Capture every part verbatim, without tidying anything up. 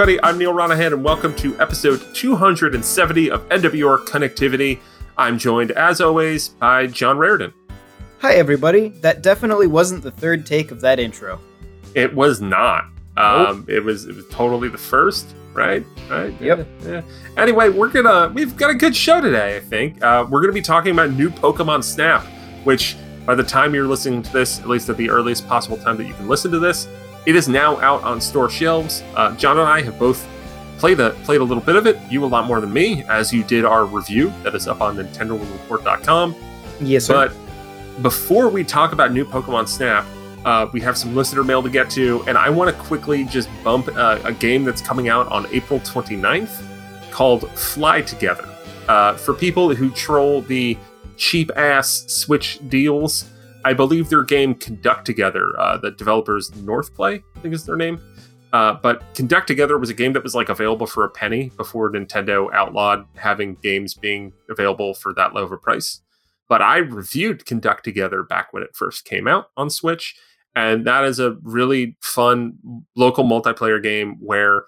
everybody. I'm Neil Ronahan, and welcome to episode two hundred seventy of N W R Connectivity. I'm joined, as always, by John Raridan. Hi, everybody. That definitely wasn't the third take of that intro. It was not. Nope. Um, it was it was totally the first, right? Right. Yep. Yeah, yeah. Anyway, we're gonna we've got a good show today. I think uh, we're gonna be talking about new Pokemon Snap, which by the time you're listening to this, at least at the earliest possible time that you can listen to this, it is now out on store shelves. Uh, John and I have both played a played a little bit of it. You a lot more than me, as you did our review that is up on Nintendo World Report dot com. Yes, sir. But before we talk about new Pokemon Snap, uh, we have some listener mail to get to, and I want to quickly just bump uh, a game that's coming out on April twenty-ninth called Fly Together. Uh, for people who troll the cheap-ass Switch deals, I believe their game Conduct Together, uh, the developers Northplay, I think is their name. Uh, but Conduct Together was a game that was like available for a penny before Nintendo outlawed having games being available for that low of a price. But I reviewed Conduct Together back when it first came out on Switch, and that is a really fun local multiplayer game where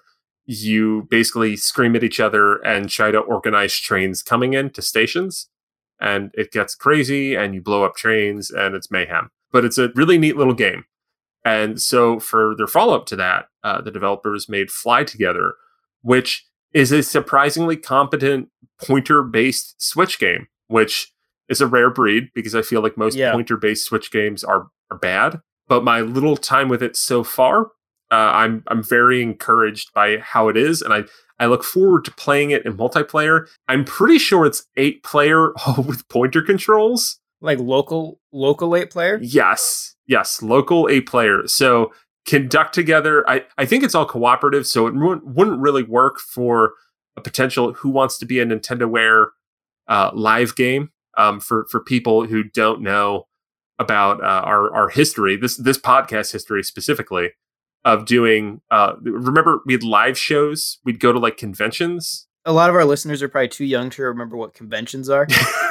you basically scream at each other and try to organize trains coming in to stations. And it gets crazy, and you blow up trains, and it's mayhem. But it's a really neat little game. And so for their follow-up to that, uh, the developers made Fly Together, which is a surprisingly competent pointer-based Switch game, which is a rare breed, because I feel like most Yeah. pointer-based Switch games are, are bad. But my little time with it so far, uh, I'm I'm very encouraged by how it is, and I I look forward to playing it in multiplayer. I'm pretty sure it's eight player with pointer controls. Like local local eight player? Yes. Yes. Local eight player. So Conduct Together. I, I think it's all cooperative, so it wouldn't, wouldn't really work for a potential Who Wants to Be a Nintendoware uh, live game. Um, for, for people who don't know about uh, our, our history, this, this podcast history specifically, of doing, uh, remember we had live shows, we'd go to like conventions. A lot of our listeners are probably too young to remember what conventions are,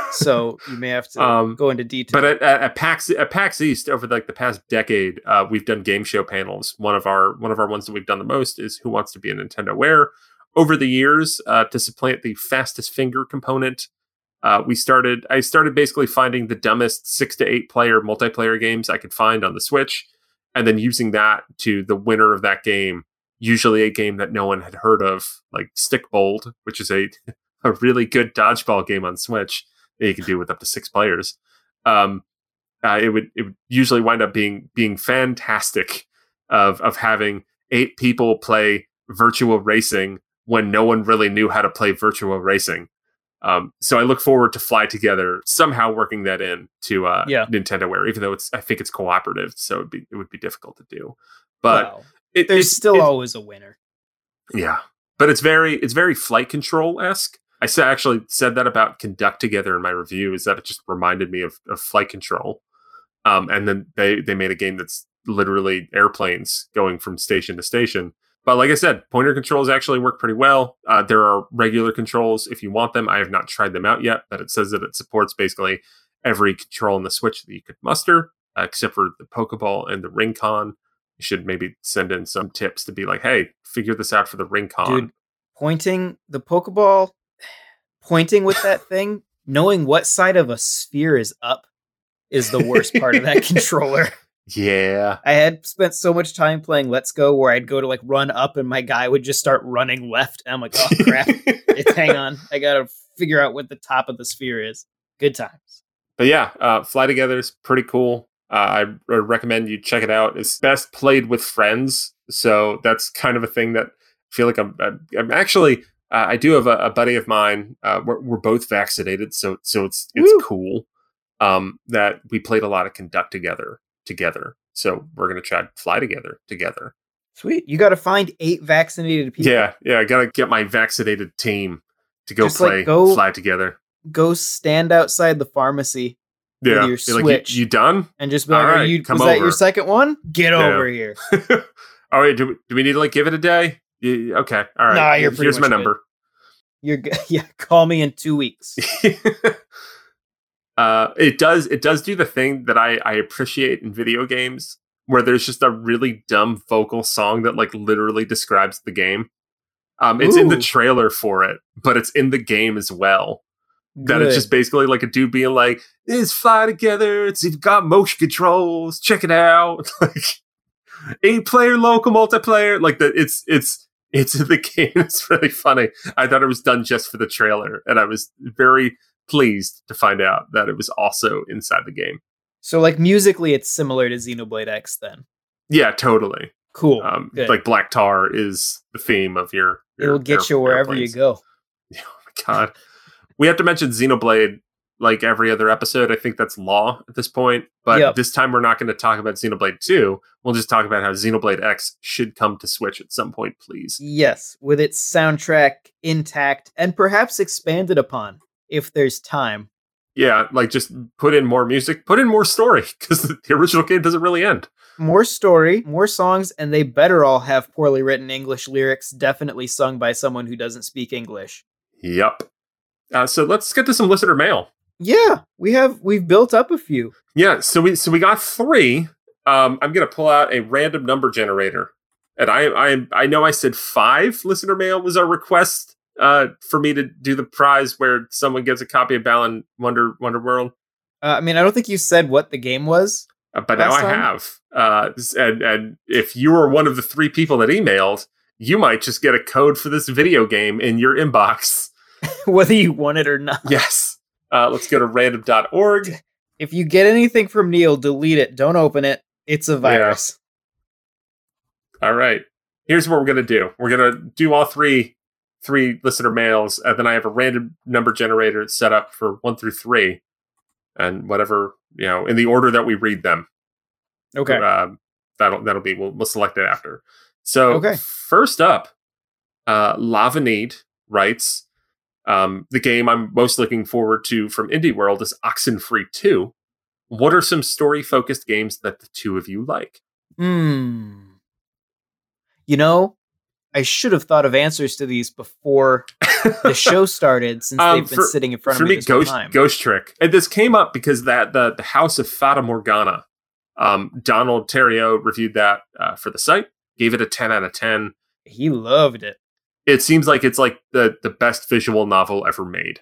so you may have to um, go into detail. But at, at, at PAX at PAX East over like the past decade, uh, we've done game show panels. One of our one of our ones that we've done the most is Who Wants to Be a Nintendoware. Over the years, uh, to supplant the fastest finger component, uh, we started. I started basically finding the dumbest six to eight player multiplayer games I could find on the Switch, and then using that to the winner of that game. Usually a game that no one had heard of, like Stick Bold, which is a a really good dodgeball game on Switch that you can do with up to six players. Um, uh, it would it would usually wind up being being fantastic of of having eight people play virtual racing when no one really knew how to play virtual racing. Um, so I look forward to Fly Together somehow working that in to uh, Yeah. Nintendoware, even though it's I think it's cooperative, so it'd be, it would be difficult to do. But Wow. it, There's it's- still it's- always a winner. yeah, but it's very it's very Flight Control esque. I sa- actually said that about Conduct Together in my review, is that it just reminded me of, of Flight Control. Um, and then they they made a game that's literally airplanes going from station to station. But like I said, pointer controls actually work pretty well. Uh, there are regular controls if you want them. I have not tried them out yet, but it says that it supports basically every control on the Switch that you could muster, uh, except for the Pokeball and the Ring-Con. You should maybe send in some tips to be like, hey, figure this out for the Ring-Con. Dude, pointing the Pokeball, pointing with that thing, knowing what side of a sphere is up is the worst part of that controller. Yeah. I had spent so much time playing Let's Go where I'd go to like run up and my guy would just start running left. And I'm like, oh crap. It's, hang on. I got to figure out what the top of the sphere is. Good times. But yeah, uh, Fly Together is pretty cool. Uh, I I recommend you check it out. It's best played with friends. So that's kind of a thing that I feel like I'm, I'm actually, uh, I do have a, a buddy of mine. Uh, we're, we're both vaccinated. So, so it's, it's Woo. cool um, that we played a lot of Conduct Together. together. So we're going to try to Fly Together together. Sweet. You got to find eight vaccinated people. Yeah. Yeah. I got to get my vaccinated team to go Just, like, play go- Fly Together. Go stand outside the pharmacy Yeah. your Be like, Switch. you, you done? and just be like, All Are right, you, come was that over." your second one? Get Yeah. over here. All right. Do we, do we need to like give it a day? Yeah, okay. All right. Nah, you're pretty Here's my much number. You're good. Yeah. Call me in two weeks. uh, it does. It does do the thing that I, I appreciate in video games, where there's just a really dumb vocal song that like literally describes the game. Um, it's in the Ooh. trailer for it, but it's in the game as well. That Good. it's just basically like a dude being like, "Let's fly together. It's you've got motion controls. Check it out." Like eight player local multiplayer. Like that. It's it's it's in the game. It's really funny. I thought it was done just for the trailer, and I was very pleased to find out that it was also inside the game. So, like, musically, it's similar to Xenoblade X then. Yeah, totally. Cool. Um, Good. like Black Tar is the theme of your. your It'll get air, you wherever airplanes. you go. Oh my god. We have to mention Xenoblade like every other episode. I think that's law at this point. But Yep. this time we're not going to talk about Xenoblade two. We'll just talk about how Xenoblade X should come to Switch at some point, please. Yes, with its soundtrack intact and perhaps expanded upon if there's time. Yeah, like just put in more music, put in more story, because the original game doesn't really end. More story, more songs, and they better all have poorly written English lyrics, definitely sung by someone who doesn't speak English. Yep. Uh, so let's get to some listener mail. Yeah, we have we've built up a few. Yeah, so we so we got three. Um, I'm gonna pull out a random number generator, and I I I know I said five listener mail was our request uh, for me to do the prize where someone gets a copy of Balan Wonder Wonder World. Uh, I mean, I don't think you said what the game was. Uh, but now Last I time? have. Uh, and and if you were one of the three people that emailed, you might just get a code for this video game in your inbox. Whether you want it or not. Yes. Uh, let's go to random dot org. If you get anything from Neil, delete it. Don't open it. It's a virus. All right. Here's what we're gonna do. We're gonna do all three three listener mails, and then I have a random number generator set up for one through three, and whatever, you know, in the order that we read them. Okay. Uh, that'll that'll be we'll, we'll select it after. So Okay. first up, uh, Lavanide writes, um, the game I'm most looking forward to from Indie World is Oxenfree two. What are some story focused games that the two of you like? Hmm. You know, I should have thought of answers to these before the show started, since Um, they've been for- sitting in front For of me me, this whole Ghost time. Ghost Trick, and this came up because that the the House of Fata Morgana. Um, Donald Terrio reviewed that uh, for the site, gave it a ten out of ten. He loved it. It seems like it's like the the best visual novel ever made.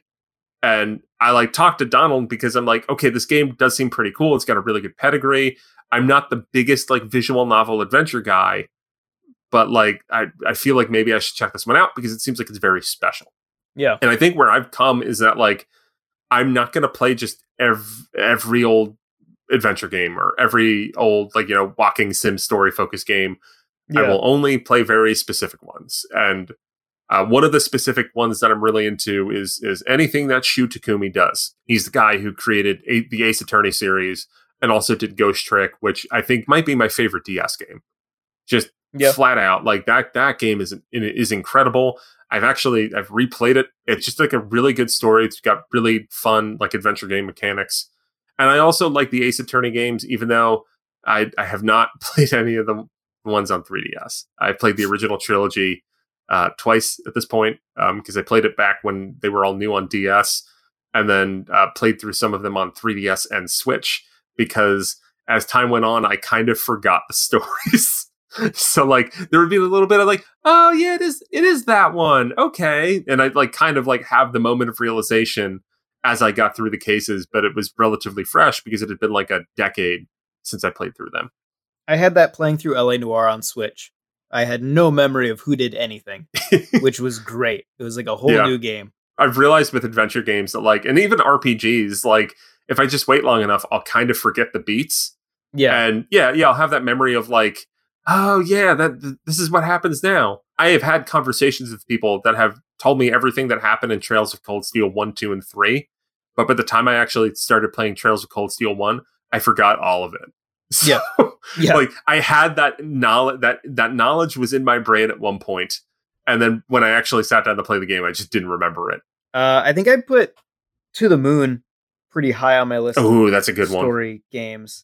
And I like talked to Donald because I'm like, okay, this game does seem pretty cool. It's got a really good pedigree. I'm not the biggest like visual novel adventure guy, but like I, I feel like maybe I should check this one out because it seems like it's very special. Yeah. And I think where I've come is that like I'm not going to play just every, every old adventure game or every old like, you know, walking sim story focused game. I Yeah. will only play very specific ones. And uh, one of the specific ones that I'm really into is is anything that Shu Takumi does. He's the guy who created a- the Ace Attorney series and also did Ghost Trick, which I think might be my favorite D S game. Just Yeah. flat out, like that that game is is incredible. I've actually I've replayed it. It's just like a really good story. It's got really fun like adventure game mechanics. And I also like the Ace Attorney games, even though I I have not played any of the ones on three D S. I've played the original trilogy uh, twice at this point because um, I played it back when they were all new on D S, and then uh, played through some of them on three D S and Switch because as time went on, I kind of forgot the stories. So like there would be a little bit of like, oh yeah, it is it is that one. Okay. And I'd like kind of like have the moment of realization as I got through the cases, but it was relatively fresh because it had been like a decade since I played through them. I had that playing through L A Noire on Switch. I had no memory of who did anything, which was great. It was like a whole Yeah. new game. I've realized with adventure games that like, and even R P Gs, like if I just wait long enough, I'll kind of forget the beats. Yeah. And yeah, yeah, I'll have that memory of like, oh yeah, that th- this is what happens now. I have had conversations with people that have told me everything that happened in Trails of Cold Steel one, two, and three. But by the time I actually started playing Trails of Cold Steel one, I forgot all of it. So, Yeah. Yeah. like I had that knowledge that that knowledge was in my brain at one point, and then when I actually sat down to play the game, I just didn't remember it. Uh, I think I'd put To the Moon pretty high on my list of Oh, that's a good one. story games.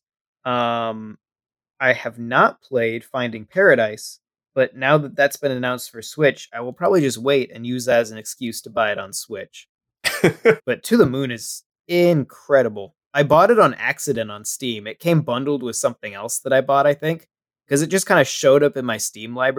Um, I have not played Finding Paradise, but now that that's been announced for Switch, I will probably just wait and use that as an excuse to buy it on Switch. But To the Moon is incredible. I bought it on accident on Steam. It came bundled with something else that I bought, I think, because it just kind of showed up in my Steam library.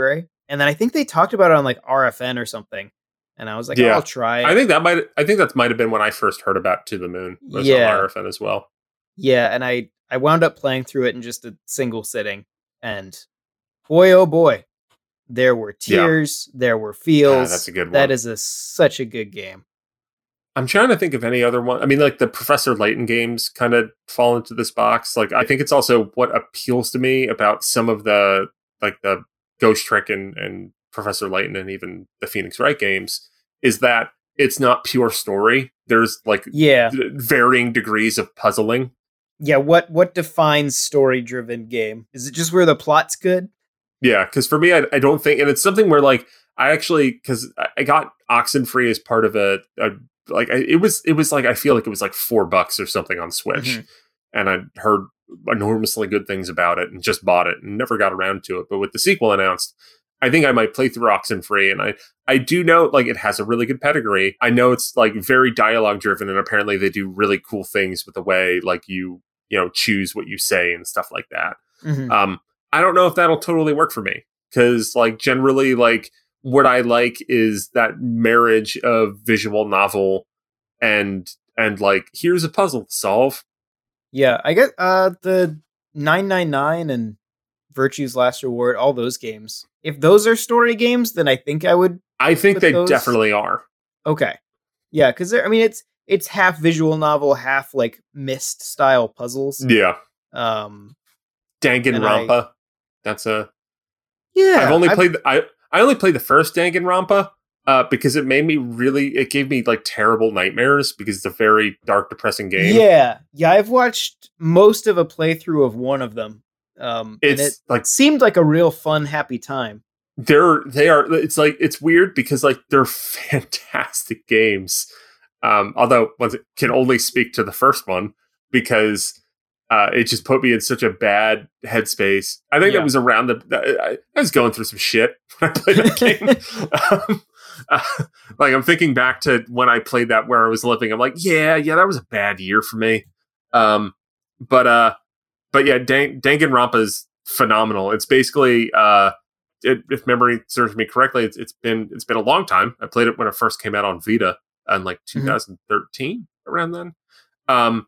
And then I think they talked about it on like R F N or something. And I was like, Yeah. oh, I'll try it. I think that might I think that might have been when I first heard about To the Moon. It was Yeah. on R F N as well. Yeah, and I, I wound up playing through it in just a single sitting. And boy, oh boy, there were tears, yeah. there were feels. Ah, that's a good one. That is a such a good game. I'm trying to think of any other one. I mean, like the Professor Layton games kind of fall into this box. Like, I think it's also what appeals to me about some of the, like the Ghost Trick and, and Professor Layton and even the Phoenix Wright games is that it's not pure story. There's like yeah. d- varying degrees of puzzling. Yeah. What, what defines story driven game? Is it just where the plot's good? Yeah. Cause for me, I, I don't think, and it's something where like, I actually, cause I got Oxenfree as part of a, a like it was it was like I feel like it was like four bucks or something on Switch, mm-hmm. and I heard enormously good things about it and just bought it and never got around to it. But with the sequel announced, I think I might play through Oxenfree, and I I do know like it has a really good pedigree. I know it's like very dialogue driven, and apparently they do really cool things with the way like you you know choose what you say and stuff like that. Mm-hmm. Um, I don't know if that'll totally work for me because like generally like. What I like is that marriage of visual novel and and like here's a puzzle to solve. Yeah, I get uh the nine nine nine and Virtue's Last Reward, all those games. If those are story games, then I think I would. I think they those. definitely are. Okay, yeah, because I mean it's it's half visual novel, half like Myst style puzzles. Yeah. Um, Danganronpa. I, That's a. Yeah, I've only I've, played. The, I. I only played the first Danganronpa uh, because it made me really, it gave me like terrible nightmares because it's a very dark, depressing game. Yeah. Yeah. I've watched most of a playthrough of one of them. Um, it's and it like, seemed like a real fun, happy time. They're, they are, it's like, it's weird because like they're fantastic games. Um, although once it can only speak to the first one because Uh, it just put me in such a bad headspace. I think yeah. that was around the. I, I was going through some shit when I played that game. um, uh, like I'm thinking back to when I played that where I was living. I'm like, yeah, yeah, that was a bad year for me. Um, but uh, but yeah, Dan- Danganronpa is phenomenal. It's basically, uh, it, if memory serves me correctly, it's, it's been it's been a long time. I played it when it first came out on Vita in like twenty thirteen, mm-hmm. around then. Um.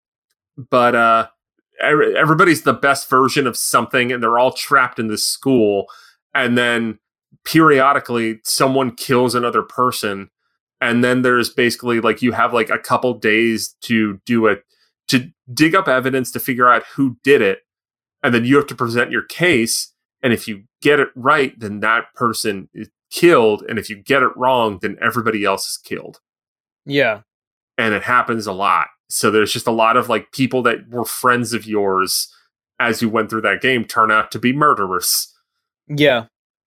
But uh, everybody's the best version of something, and they're all trapped in this school. And then periodically, someone kills another person, and then there's basically like you have like a couple days to do it to dig up evidence to figure out who did it, and then you have to present your case. And if you get it right, then that person is killed, and if you get it wrong, then everybody else is killed. Yeah, and it happens a lot. So there's just a lot of like people that were friends of yours as you went through that game turn out to be murderers. Yeah.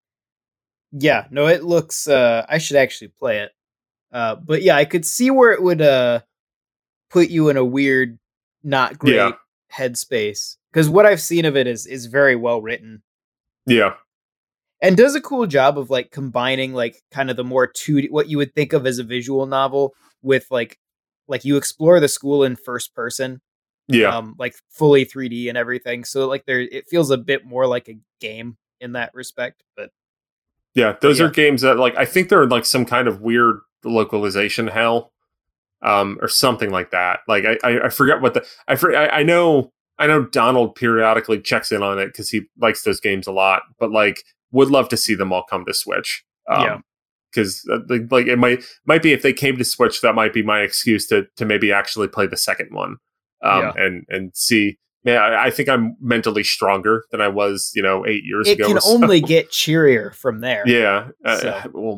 Yeah. No, it looks, uh, I should actually play it. Uh, but yeah, I could see where it would, uh, put you in a weird, not great yeah. headspace. Cause what I've seen of it is, is very well written. Yeah. And does a cool job of like combining like kind of the more two D, what you would think of as a visual novel with like, like you explore the school in first person, yeah, um, like fully three D and everything. So like there, it feels a bit more like a game in that respect. But yeah, those yeah. are games that like I think they're in like some kind of weird localization hell, um, or something like that. Like I, I, I forget what the I, for, I I know I know Donald periodically checks in on it because he likes those games a lot. But like would love to see them all come to Switch. Um, yeah. Because like it might might be if they came to Switch, that might be my excuse to to maybe actually play the second one, um, yeah. and and see. Man, I, I think I'm mentally stronger than I was, you know, eight years it ago. It can or so. only get cheerier from there. Yeah, so. uh, well,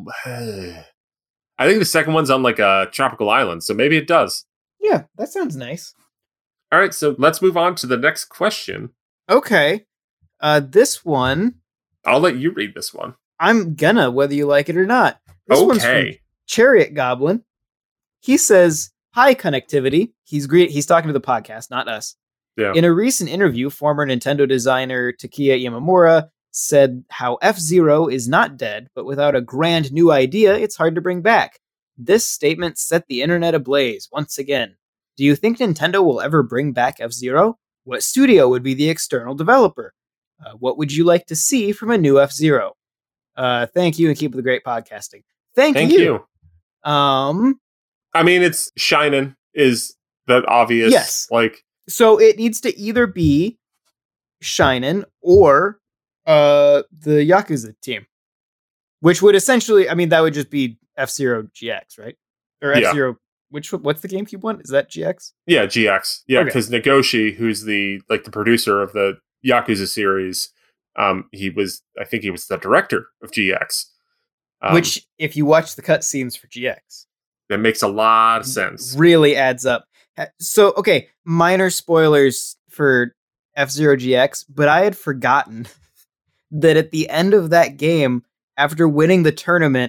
I think the second one's on like a tropical island, so maybe it does. Yeah, that sounds nice. All right, so let's move on to the next question. Okay, uh, this one. I'll let you read this one. I'm gonna, whether you like it or not. This okay. one's from Chariot Goblin. He says, "Hi, Connectivity." He's great. He's talking to the podcast, not us. Yeah. In a recent interview, former Nintendo designer Takeya Imamura said how F-Zero is not dead, but without a grand new idea, it's hard to bring back. This statement set the internet ablaze once again. Do you think Nintendo will ever bring back F-Zero? What studio would be the external developer? Uh, what would you like to see from a new F-Zero? Uh, thank you and keep up the great podcasting. Thank, Thank you. you. Um, I mean, it's Shinin is that obvious. Yes. Like, so it needs to either be Shinin or uh the Yakuza team, which would essentially, I mean, that would just be F-Zero G X, right? Or Yeah. F-Zero. Which what's the GameCube one? Is that G X? yeah, G X. Yeah, Okay. because Nagoshi, who's the like the producer of the Yakuza series, um, he was I think he was the director of G X. Um, Which, if you watch the cutscenes for G X, that makes a lot of sense. really adds up. Ha- So, okay, minor spoilers for F-Zero G X, but I had forgotten that at the end of that game, after winning the tournament,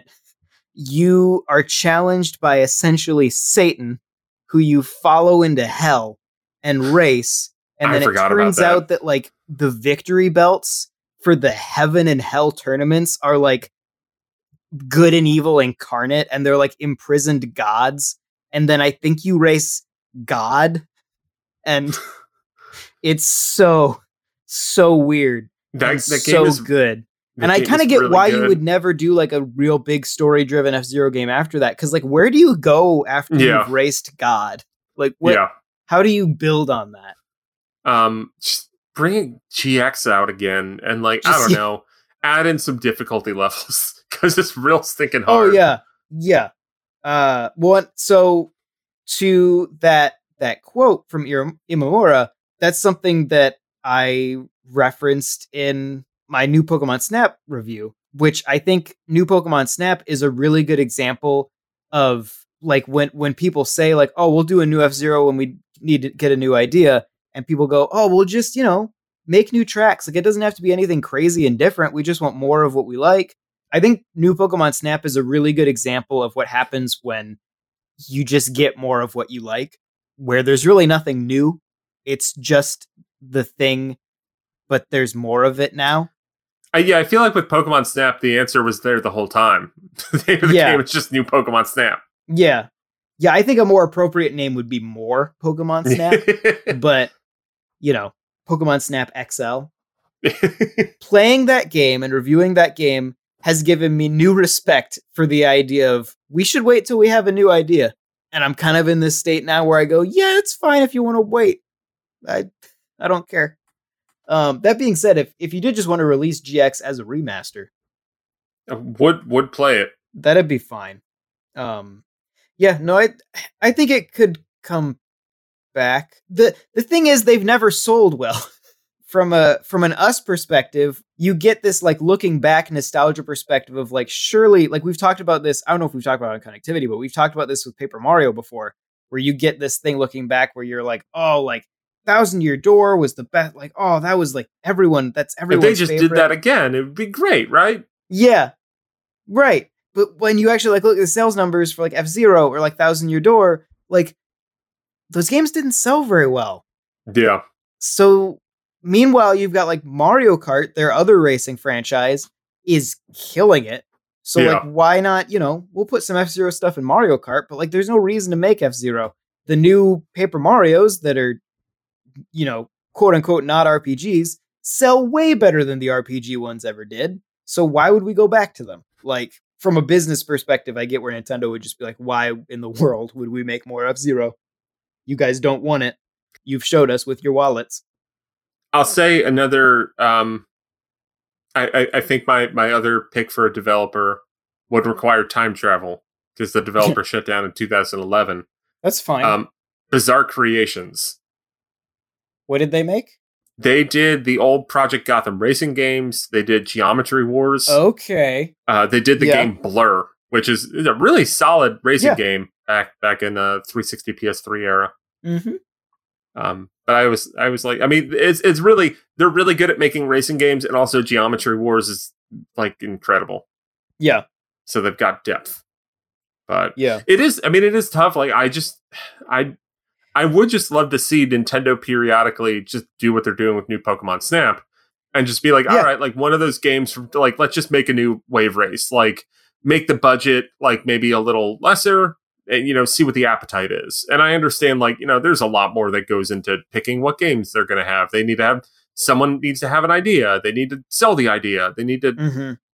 you are challenged by essentially Satan, who you follow into hell and race. And I then it forgot about turns that. out that like the victory belts for the heaven and hell tournaments are like good and evil incarnate, and they're like imprisoned gods. And then I think you race God, and it's so so weird. That, and that so game is good. the And I game kind of is get really why good. you would never do like a real big story driven F-Zero game after that. Cause like, where do you go after Yeah. you've raced God? Like, what, Yeah. how do you build on that? Um, just bring G X out again, and like I Just- don't know, add in some difficulty levels because it's real stinking hard. Oh yeah. Yeah. Uh, one, so to that, that quote from Ir- Imamura, that's something that I referenced in my new Pokemon Snap review, which I think new Pokemon Snap is a really good example of like when, when people say like, oh, we'll do a new F-Zero when we need to get a new idea. And people go, oh, we'll just, you know, make new tracks. Like it doesn't have to be anything crazy and different. We just want more of what we like. I think new Pokemon Snap is a really good example of what happens when you just get more of what you like, where there's really nothing new. It's just the thing, but there's more of it now. I, yeah, I feel like with Pokemon Snap, the answer was there the whole time. The name of the Yeah. game is just new Pokemon Snap. Yeah. Yeah, I think a more appropriate name would be more Pokemon Snap, but, you know, Pokemon Snap X L. Playing that game and reviewing that game has given me new respect for the idea of we should wait till we have a new idea. And I'm kind of in this state now where I go, yeah, it's fine if you want to wait. I I don't care. Um, that being said, if, if you did just want to release G X as a remaster, would would play it. that'd be fine. Um, yeah, no, I I think it could come back. the The thing is, they've never sold well. From a from an us perspective, you get this like looking back nostalgia perspective of like surely like we've talked about this. I don't know if we've talked about it on Connectivity, but we've talked about this with Paper Mario before, where you get this thing looking back where you're like, oh, like Thousand Year Door was the best. Like, oh, that was like everyone. That's If everyone's they just favorite. did that again, it would be great, right? Yeah, right. But when you actually like look at the sales numbers for like F-Zero or like Thousand Year Door, like those games didn't sell very well. Yeah. So meanwhile, you've got like Mario Kart, their other racing franchise, is killing it. So Yeah. like, why not, you know, we'll put some F-Zero stuff in Mario Kart, but like there's no reason to make F-Zero. The new Paper Marios that are, you know, quote unquote, not R P Gs sell way better than the R P G ones ever did. So why would we go back to them? Like, from a business perspective, I get where Nintendo would just be like, why in the world would we make more F-Zero? You guys don't want it. You've showed us with your wallets. I'll say another. Um, I, I I think my my other pick for a developer would require time travel because the developer shut down in two thousand eleven. That's fine. Um, Bizarre Creations. What did they make? They did the old Project Gotham racing games. They did Geometry Wars. Okay. Uh, they did the Yeah. game Blur, which is, is a really solid racing Yeah. game back back in the three sixty P S three era. Mm-hmm. Um, but I was I was like, I mean, it's it's really they're really good at making racing games, and also Geometry Wars is like incredible. Yeah. So they've got depth. But Yeah. it is. I mean, it is tough. Like I just I I would just love to see Nintendo periodically just do what they're doing with new Pokemon Snap and just be like, Yeah. all right, like one of those games from like, let's just make a new wave race, like make the budget like maybe a little lesser and, you know, see what the appetite is. And I understand like, you know, there's a lot more that goes into picking what games they're going to have. They need to have, someone needs to have an idea. They need to sell the idea. They need to, Mm-hmm.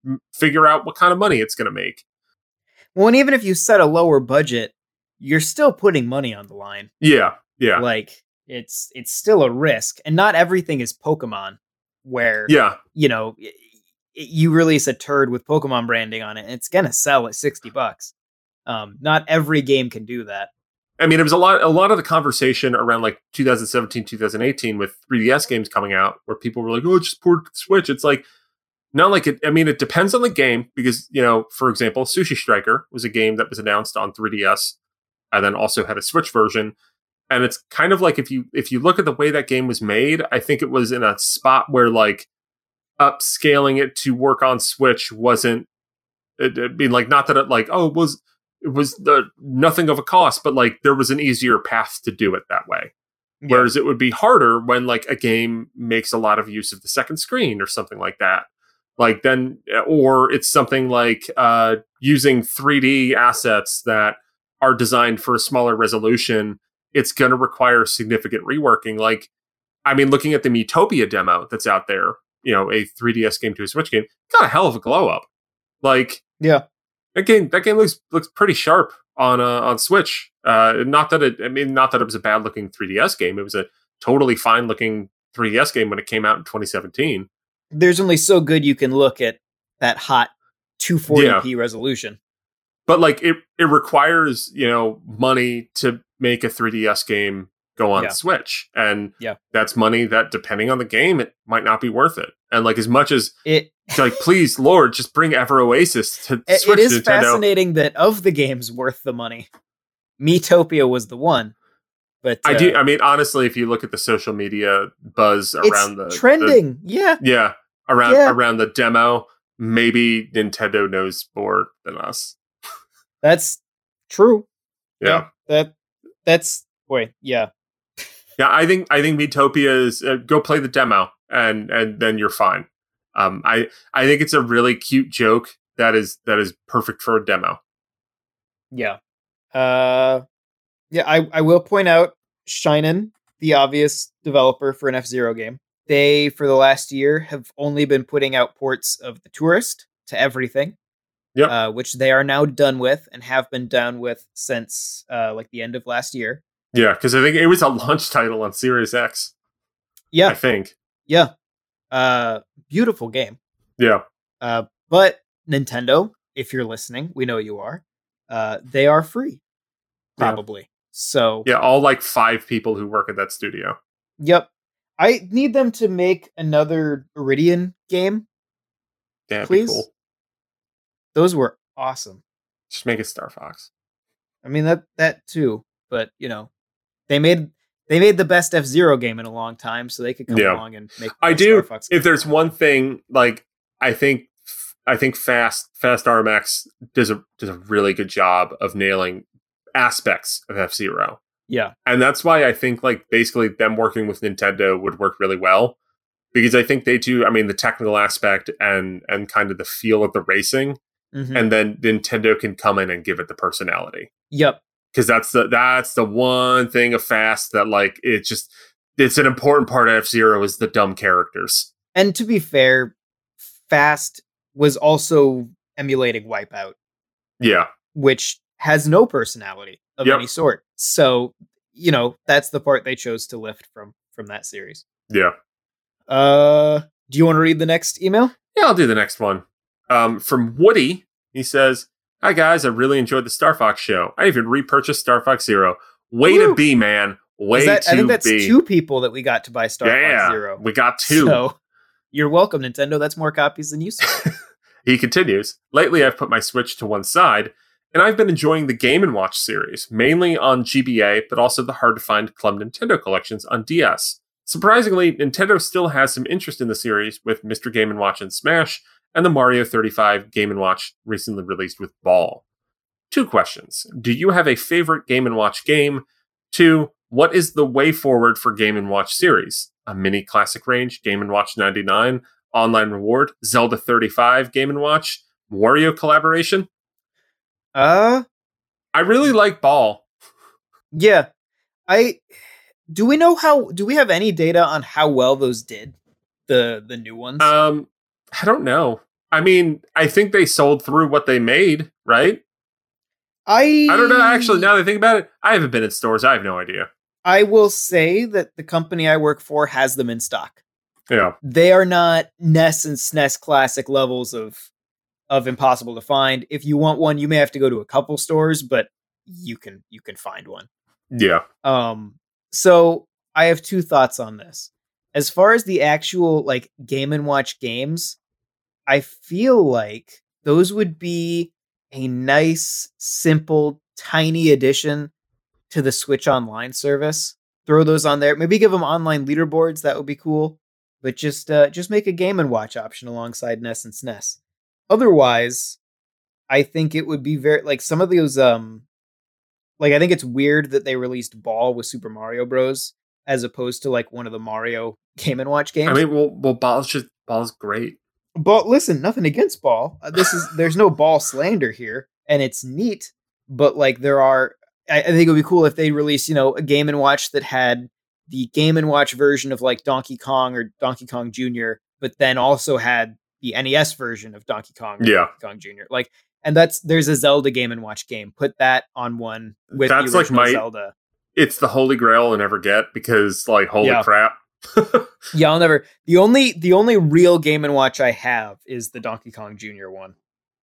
m- figure out what kind of money it's going to make. Well, and even if you set a lower budget, you're still putting money on the line. Yeah, yeah, Like it's it's still a risk, and not everything is Pokemon, where yeah. you know y- y- you release a turd with Pokemon branding on it, and it's gonna sell at sixty bucks. Um, not every game can do that. I mean, it was a lot. A lot of the conversation around like twenty seventeen, twenty eighteen with three D S games coming out, where people were like, "Oh, just port Switch." It's like, not like it. I mean, it depends on the game because, you know, for example, Sushi Striker was a game that was announced on three D S and then also had a Switch version. And it's kind of like if you if you look at the way that game was made, I think it was in a spot where like upscaling it to work on Switch wasn't. It, I mean, like not that it like oh it was it was the nothing of a cost, but like there was an easier path to do it that way. Yeah. Whereas it would be harder when like a game makes a lot of use of the second screen or something like that. Like then, or it's something like uh, using three D assets that are designed for a smaller resolution. It's going to require significant reworking. Like, I mean, looking at the Miitopia demo that's out there, you know, a three D S game to a Switch game, got a hell of a glow up. Like, Yeah. that game, that game looks looks pretty sharp on uh, on Switch. Uh, not that it, I mean, not that it was a bad looking three D S game. It was a totally fine looking three D S game when it came out in twenty seventeen. There's only so good you can look at that hot two forty p resolution. But like it, it requires, you know, money to make a three D S game go on Yeah. Switch, and Yeah. that's money that, depending on the game, it might not be worth it. And like as much as It like, please, Lord, just bring Ever Oasis to it Switch. it is to Nintendo. fascinating that of the games worth the money, Miitopia was the one. But I uh, do. I mean, honestly, if you look at the social media buzz it's around the trending. yeah. the, yeah, around Yeah. around the demo, maybe Nintendo knows more than us. That's true. Yeah. That that's boy, yeah. Yeah, I think I think Miitopia is uh, go play the demo and and then you're fine. Um, I I think it's a really cute joke that is that is perfect for a demo. Yeah. Uh yeah, I, I will point out Shinen, the obvious developer for an F-Zero game. They, for the last year, have only been putting out ports of The Tourist to everything. Yep. Uh, which they are now done with and have been done with since uh, like the end of last year. Yeah, because I think it was a launch title on Series X. Yeah. I think. Yeah. Uh, beautiful game. Yeah. Uh, but Nintendo, if you're listening, we know you are. Uh, they are free, probably. Yeah. So yeah, all like five people who work at that studio. Yep. I need them to make another Iridian game. Yeah, please. Be cool. Those were awesome. Just make it Star Fox. I mean that that too, but you know, they made they made the best F-Zero game in a long time, so they could come yeah. along and make. I do. Star Fox if there's one thing, like I think, I think Fast Fast R M X does a does a really good job of nailing aspects of F-Zero. Yeah, and that's why I think like basically them working with Nintendo would work really well, because I think they do. I mean, the technical aspect and and kind of the feel of the racing, mm-hmm. and then Nintendo can come in and give it the personality. Yep. Because that's the that's the one thing of Fast that like it just it's an important part of F-Zero is the dumb characters. And to be fair, Fast was also emulating Wipeout. Yeah. Which has no personality of yep. any sort. So, you know, that's the part they chose to lift from from that series. Yeah. Uh, do you want to read the next email? Yeah, I'll do the next one. Um, from Woody, he says, "Hi guys, I really enjoyed the Star Fox show. I even repurchased Star Fox Zero. Way Woo! to be, man. Way that, to I think that's be. two people that we got to buy Star yeah, Fox Zero. We got two. So you're welcome, Nintendo. That's more copies than you sold." He continues, "Lately, I've put my Switch to one side, and I've been enjoying the Game and Watch series, mainly on G B A, but also the hard-to-find Club Nintendo collections on D S. Surprisingly, Nintendo still has some interest in the series with Mister Game and Watch and Smash, and the Mario thirty-five Game and Watch recently released with Ball. Two questions. Do you have a favorite Game and Watch game? Two, what is the way forward for Game and Watch series? A mini classic range, Game and Watch ninety-nine, online reward, Zelda thirty-five Game and Watch, Wario collaboration?" Uh, I really like Ball. Yeah. I do we know how do we have any data on how well those did? The the new ones? Um I don't know. I mean, I think they sold through what they made, right? I I don't know. Actually, now that I think about it, I haven't been in stores. I have no idea. I will say that the company I work for has them in stock. Yeah. They are not N E S and S N E S classic levels of of impossible to find. If you want one, you may have to go to a couple stores, but you can you can find one. Yeah. Um so I have two thoughts on this. As far as the actual like Game and Watch games, I feel like those would be a nice, simple, tiny addition to the Switch Online service. Throw those on there. Maybe give them online leaderboards. That would be cool. But just uh, just make a Game and Watch option alongside N E S and S N E S. Otherwise, I think it would be very like some of those. Um, like I think it's weird that they released Ball with Super Mario Bros. As opposed to like one of the Mario Game and Watch games. I mean, well, well Ball's just Ball's great. But listen, nothing against Ball. Uh, this is there's no Ball slander here, and it's neat. But like there are, I, I think it would be cool if they release, you know, a Game and Watch that had the Game and Watch version of like Donkey Kong or Donkey Kong Junior, but then also had the N E S version of Donkey Kong or yeah. Donkey Kong Junior. Like, and that's there's a Zelda Game and Watch game. Put that on one with that's the original like my, Zelda. It's the holy grail I'll never get because like holy yeah. crap. yeah, I'll never. The only the only real Game and Watch I have is the Donkey Kong Junior one.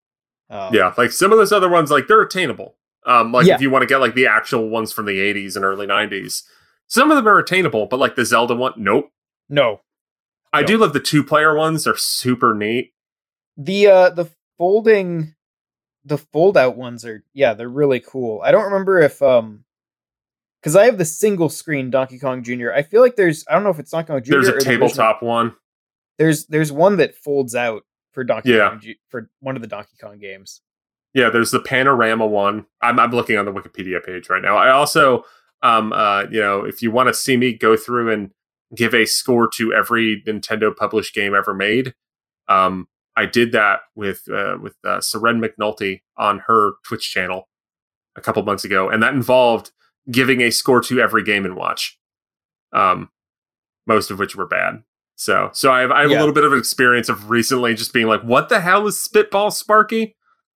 Um, yeah, like some of those other ones, like they're attainable. Um, like yeah. if you want to get like the actual ones from the eighties and early nineties, some of them are attainable. But like the Zelda one, nope. No, I no. do love the two player ones. They're super neat. The uh, the folding, the fold out ones are yeah, they're really cool. I don't remember if um. Because I have the single screen Donkey Kong Junior I feel like there's, I don't know if it's Donkey Kong Junior There's a or tabletop the one. There's there's one that folds out for Donkey yeah. Kong, for one of the Donkey Kong games. Yeah, there's the panorama one. I'm, I'm looking on the Wikipedia page right now. I also, um, uh, you know, if you want to see me go through and give a score to every Nintendo published game ever made, um, I did that with uh, with uh, Seren McNulty on her Twitch channel a couple months ago, and that involved giving a score to every Game and Watch, um, most of which were bad. So, so I have I have yeah. a little bit of an experience of recently just being like, "What the hell is Spitball Sparky?"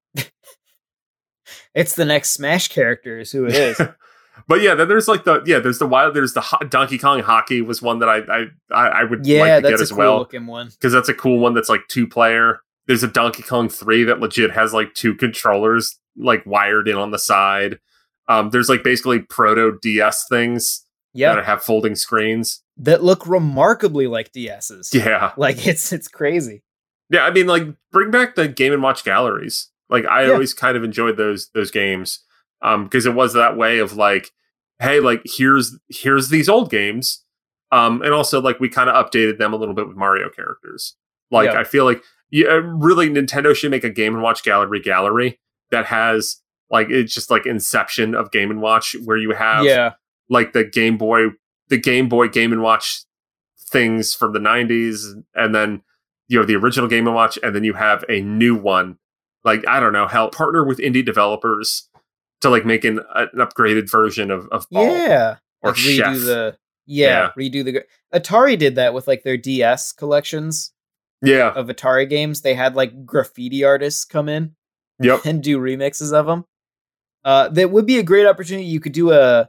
It's the next Smash character, is who it is. But yeah, then there's like the yeah, there's the wild, there's the ho- Donkey Kong Hockey was one that I I I would yeah, like to that's get as a cool well looking one because that's a cool one that's like two player. There's a Donkey Kong three that legit has like two controllers like wired in on the side. Um, there's like basically proto D S things yeah. that have folding screens that look remarkably like D S's. Yeah, like it's it's crazy. Yeah, I mean, like bring back the Game and Watch galleries. Like I yeah. always kind of enjoyed those those games um, because it was that way of like, hey, like here's here's these old games, um, and also like we kind of updated them a little bit with Mario characters. Like yeah. I feel like yeah, really Nintendo should make a Game and Watch gallery gallery that has. Like it's just like Inception of Game and Watch, where you have yeah. like the Game Boy, the Game Boy Game and Watch things from the nineties, and then you have the original Game and Watch, and then you have a new one. Like I don't know, how partner with indie developers to like make an, an upgraded version of of Ball yeah, or like redo Chef. the yeah, yeah redo the Atari did that with like their D S collections. Yeah, of Atari games, they had like graffiti artists come in. Yep, and do remixes of them. Uh, that would be a great opportunity. You could do a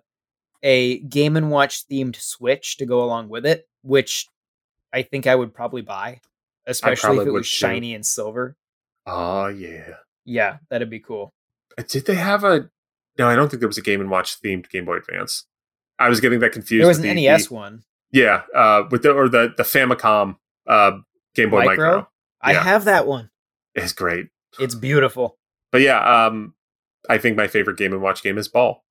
a Game and Watch themed Switch to go along with it, which I think I would probably buy, especially probably if it was too. shiny and silver. Oh yeah, yeah, that'd be cool. Did they have a? No, I don't think there was a Game and Watch themed Game Boy Advance. I was getting that confused. There was an the, N E S the, one. Yeah, uh, with the or the the Famicom uh, Game Boy Micro. Micro? I yeah. have that one. It's great. It's beautiful. But yeah, um, I think my favorite Game and Watch game is Ball.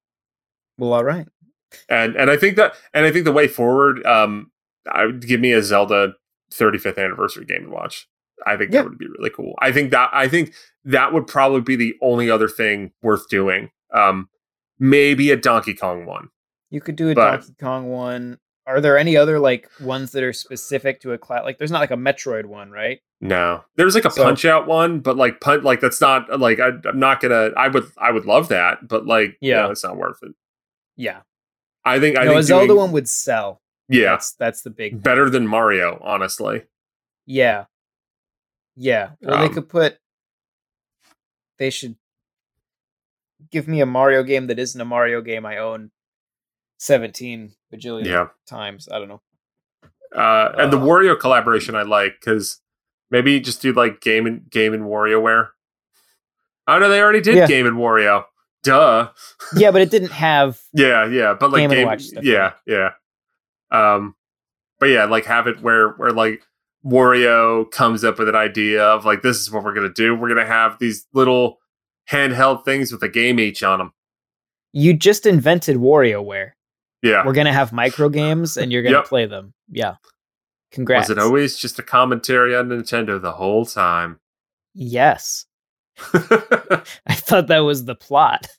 Well, all right. And and I think that and I think the way forward, um, I would give me a Zelda thirty-fifth anniversary Game and Watch. I think yeah. that would be really cool. I think that I think that would probably be the only other thing worth doing. Um, maybe a Donkey Kong one. You could do a but, Donkey Kong one. Are there any other like ones that are specific to a class? Like, there's not like a Metroid one, right? No, there's like a so, Punch Out one, but like punch, like that's not like I, I'm not gonna. I would, I would love that, but like, yeah, no, it's not worth it. Yeah, I think I no, think a Zelda doing, one would sell. Yeah, that's that's the big better than Mario, honestly. Yeah, Yeah. Well, Um, they could put. They should give me a Mario game that isn't a Mario game I own seventeen bajillion yeah. times. I don't know. Uh, and the Ugh. Wario collaboration I like because maybe just do like Game and Game and WarioWare. Oh no, they already did Yeah. Game and Wario. Duh. Yeah, but it didn't have. Yeah, yeah, but like Game and Game, Watch stuff, yeah, yeah. Um, but yeah, like have it where where like Wario comes up with an idea of like this is what we're gonna do. We're gonna have these little handheld things with a game each on them. You just invented WarioWare. Yeah. We're gonna have micro games, and you're gonna Yep. play them. Yeah. Congrats. Was it always just a commentary on Nintendo the whole time? Yes. I thought that was the plot.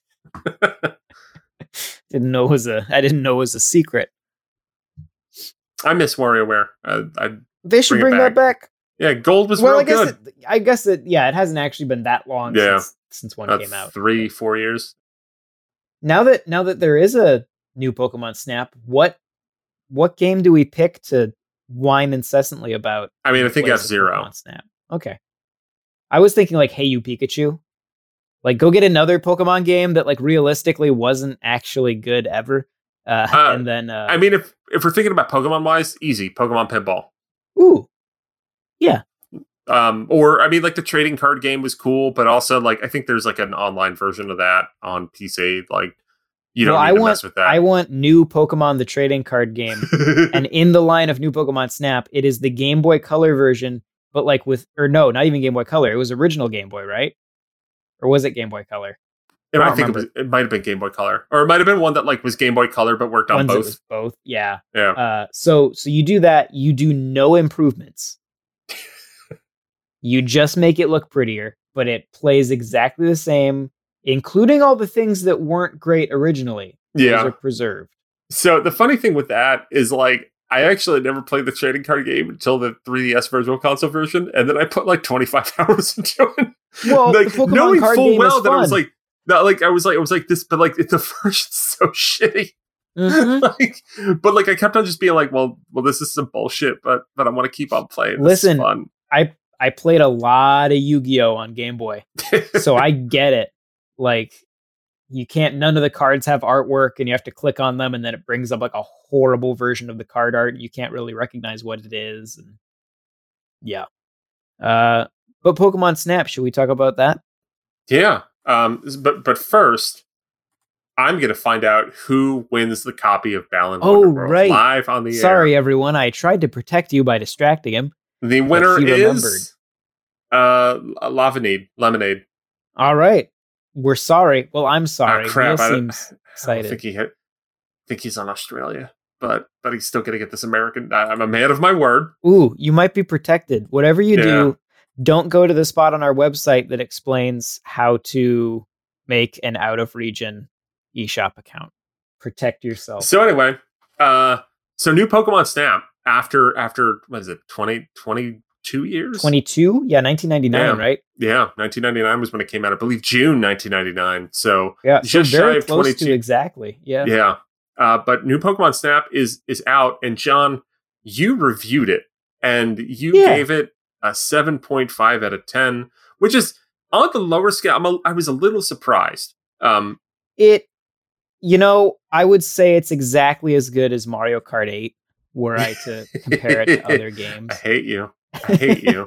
didn't know it was a. I didn't know it was a secret. I miss WarioWare. Uh, I They should Bring it bring that back. yeah, Gold was Well, real I guess. good. It, I guess that. Yeah, it hasn't actually been that long Yeah. since since one Uh, came out. three, four years. Now that now that there is a new Pokemon Snap, what what game do we pick to whine incessantly about? I mean, I in think place of F-Zero. Pokemon Snap. Okay. I was thinking like Hey You Pikachu. Like go get another Pokemon game that like realistically wasn't actually good ever. Uh, Uh, and then uh I mean, if if we're thinking about Pokemon wise, easy Pokemon Pinball. ooh. Um, or I mean, like the trading card game was cool, but also like I think there's like an online version of that on P C. Like you don't well, need I to want mess with that. I want new Pokemon the trading card game. And in the line of new Pokemon Snap, it is the Game Boy Color version, but like with or no, not even Game Boy Color. It was original Game Boy, right? Or was it Game Boy Color? It, I I don't think it was. It might have been Game Boy Color, or it might have been one that like was Game Boy Color but worked on Ones that both. was both. Yeah. Yeah. Uh, so so you do that. You do no improvements. You just make it look prettier, but it plays exactly the same, including all the things that weren't great originally. Yeah. Those are preserved. So the funny thing with that is like I actually never played the trading card game until the three D S Virtual Console version, and then I put like twenty-five hours into it. Well, like the Pokemon knowing card full game well is that fun. it was like not like I was like I was like this, but like the version's so shitty. Mhm. like, but like I kept on just being like, well, well, this is some bullshit, but but I want to keep on playing. This Listen, is fun. I I played a lot of Yu-Gi-Oh on Game Boy, so I get it. Like, you can't. None of the cards have artwork, and you have to click on them, and then it brings up like a horrible version of the card art, and you can't really recognize what it is. And yeah, uh, but Pokemon Snap. Should we talk about that? Yeah. Um. But but first, I'm gonna find out who wins the copy of Balan Oh, Wonderworld right. live on the air. Sorry, everyone. I tried to protect you by distracting him. The winner he is uh Lemonade. Lemonade. All right, we're sorry. Well, I'm sorry. Ah, crap, Neil I don't- seems I don't excited. think he hit, think he's on Australia, but but he's still gonna get this American. I, I'm a man of my word. Ooh, you might be protected. Whatever you Yeah. do, don't go to the spot on our website that explains how to make an out of region eShop account. Protect yourself. So anyway, uh, so new Pokemon Snap after after what is it twenty, twenty-two years? twenty-two? Yeah, nineteen ninety-nine, Yeah. right? Yeah, nineteen ninety-nine was when it came out. I believe June nineteen ninety-nine. So Yeah, so just shy very of close twenty-two. to exactly. Yeah. Yeah. Uh, but new Pokemon Snap is is out, and John, you reviewed it, and you Yeah. gave it a seven point five out of ten, which is on the lower scale. I'm a, I was a little surprised. Um, It, you know, I would say it's exactly as good as Mario Kart eight, were I to compare it to other games. I hate you. I hate you.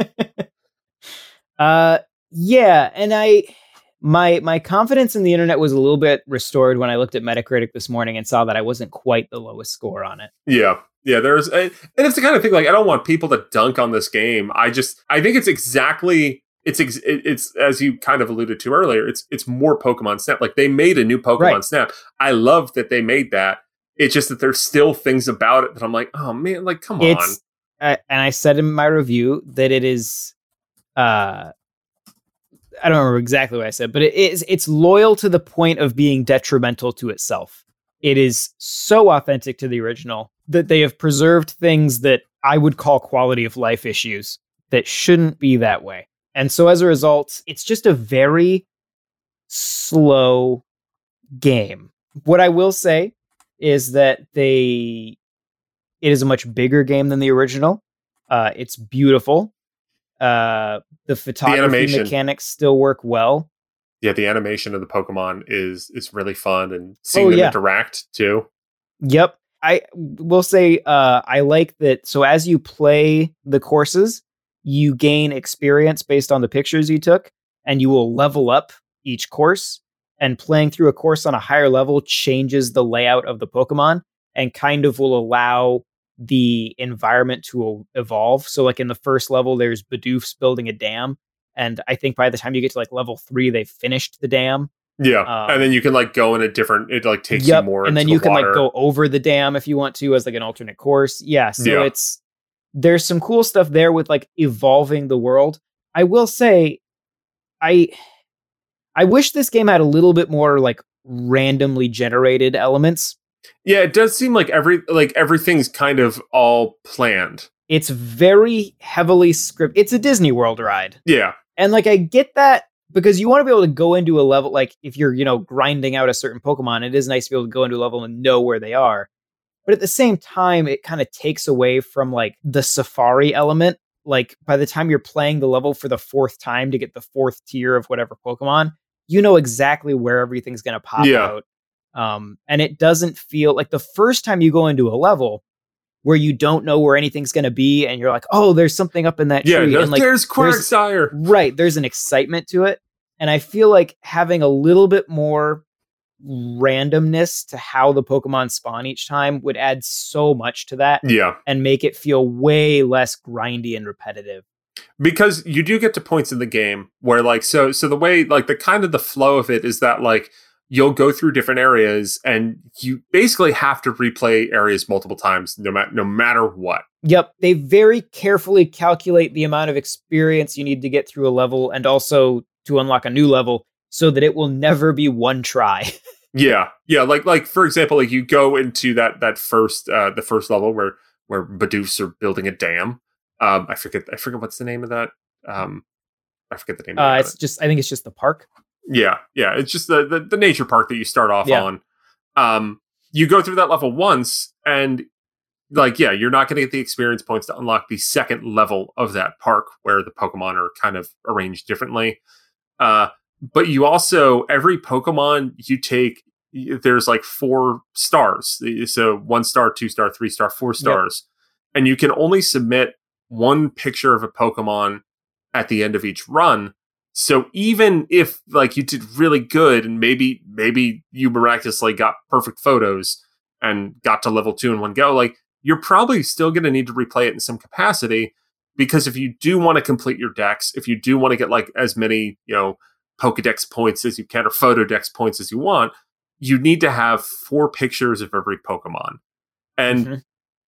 uh, yeah, and I, my my confidence in the internet was a little bit restored when I looked at Metacritic this morning and saw that I wasn't quite the lowest score on it. Yeah. Yeah, there's, and it's the kind of thing like I don't want people to dunk on this game. I just, I think it's exactly, it's ex, it's as you kind of alluded to earlier. It's it's more Pokemon Snap. Like they made a new Pokemon Right. Snap. I love that they made that. It's just that there's still things about it that I'm like, oh man, like come on. It's uh, and I said in my review that it is. Uh, I don't remember exactly what I said, but it is. It's loyal to the point of being detrimental to itself. It is so authentic to the original that they have preserved things that I would call quality of life issues that shouldn't be that way. And so as a result, it's just a very slow game. What I will say is that they it is a much bigger game than the original. Uh, it's beautiful. Uh, the The photography animation. mechanics still work well. Yeah, the animation of the Pokemon is is really fun, and seeing Oh, them yeah. interact too. Yep. I will say uh, I like that. So as you play the courses, you gain experience based on the pictures you took, and you will level up each course. And playing through a course on a higher level changes the layout of the Pokemon and kind of will allow the environment to evolve. So like in the first level, there's Bidoofs building a dam. And I think by the time you get to like level three, they've finished the dam. Yeah, Um, and then you can like go in a different. It like takes yep, you more. and then into you the can water. like go over the dam if you want to as like an alternate course. Yeah, so Yeah. it's there's some cool stuff there with like evolving the world. I will say, I I wish this game had a little bit more like randomly generated elements. Yeah, it does seem like every like everything's kind of all planned. It's very heavily scripted. It's a Disney World ride. Yeah. And like I get that because you want to be able to go into a level, like if you're, you know, grinding out a certain Pokemon, it is nice to be able to go into a level and know where they are. But at the same time, it kind of takes away from like the safari element. Like by the time you're playing the level for the fourth time to get the fourth tier of whatever Pokemon, you know exactly where everything's going to pop Yeah. out. Um, and it doesn't feel like the first time you go into a level where you don't know where anything's going to be and you're like, oh, there's something up in that Yeah, tree. no, And like, there's Quagsire. right, there's an excitement to it. And I feel like having a little bit more randomness to how the Pokemon spawn each time would add so much to that Yeah. and make it feel way less grindy and repetitive. Because you do get to points in the game where like so so the way like the kind of the flow of it is that like you'll go through different areas and you basically have to replay areas multiple times no matter no matter what. Yep, they very carefully calculate the amount of experience you need to get through a level and also to unlock a new level so that it will never be one try. Yeah. Yeah, like like for example, like you go into that that first uh the first level where where Bidoofs are building a dam. Um I forget I forget what's the name of that. Um I forget the name Uh, of it's it. just, I think it's just the park. Yeah, yeah. It's just the, the the nature park that you start off Yeah. on. Um, you go through that level once, and like, yeah, you're not going to get the experience points to unlock the second level of that park where the Pokemon are kind of arranged differently. Uh, but you also every Pokemon you take, y- there's like four stars. So one star, two star, three star, four stars, and you can only submit one picture of a Pokemon at the end of each run. So even if like you did really good and maybe maybe you miraculously got perfect photos and got to level two in one go, like you're probably still going to need to replay it in some capacity because if you do want to complete your decks, if you do want to get like as many, you know, Pokedex points as you can or Photodex points as you want, you need to have four pictures of every Pokemon. And Mhm.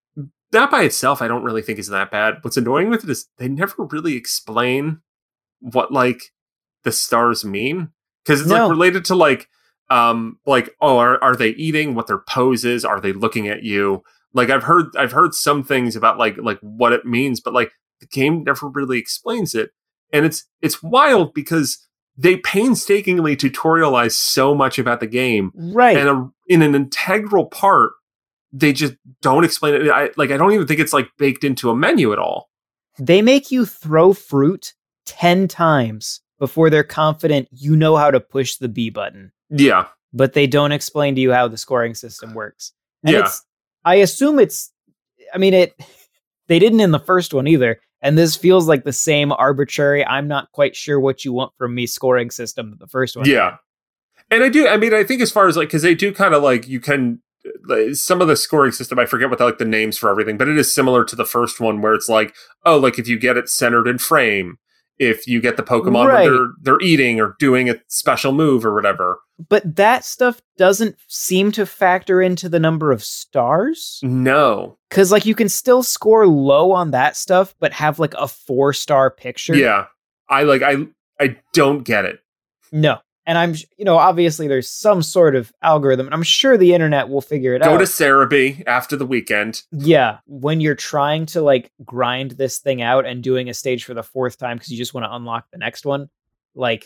that by itself, I don't really think is that bad. What's annoying with it is they never really explain what like the stars mean because it's No. like related to like um like oh are, are they eating, what their pose is, are they looking at you, like I've heard I've heard some things about like like what it means, but like the game never really explains it. And it's it's wild because they painstakingly tutorialize so much about the game, Right. and a, in an integral part they just don't explain it. I like I don't even think it's like baked into a menu at all. They make you throw fruit ten times before they're confident you know how to push the B button, Yeah. but they don't explain to you how the scoring system works. And Yeah. it's, I assume it's, I mean, it, they didn't in the first one either. And this feels like the same arbitrary, I'm not quite sure what you want from me scoring system that the first one. Yeah. And I do, I mean, I think as far as like, because they do kind of like, you can, like, some of the scoring system, I forget what the, like the names for everything, but it is similar to the first one where it's like, oh, like if you get it centered in frame, if you get the Pokemon Right. when they're, they're eating or doing a special move or whatever. But that stuff doesn't seem to factor into the number of stars. No. Because, like, you can still score low on that stuff, but have, like, a four-star picture. Yeah. I like, I, I don't get it. No. And I'm, you know, obviously there's some sort of algorithm, and I'm sure the internet will figure it Go out. to Cerebi after the weekend. Yeah. When you're trying to, like, grind this thing out and doing a stage for the fourth time because you just want to unlock the next one, like,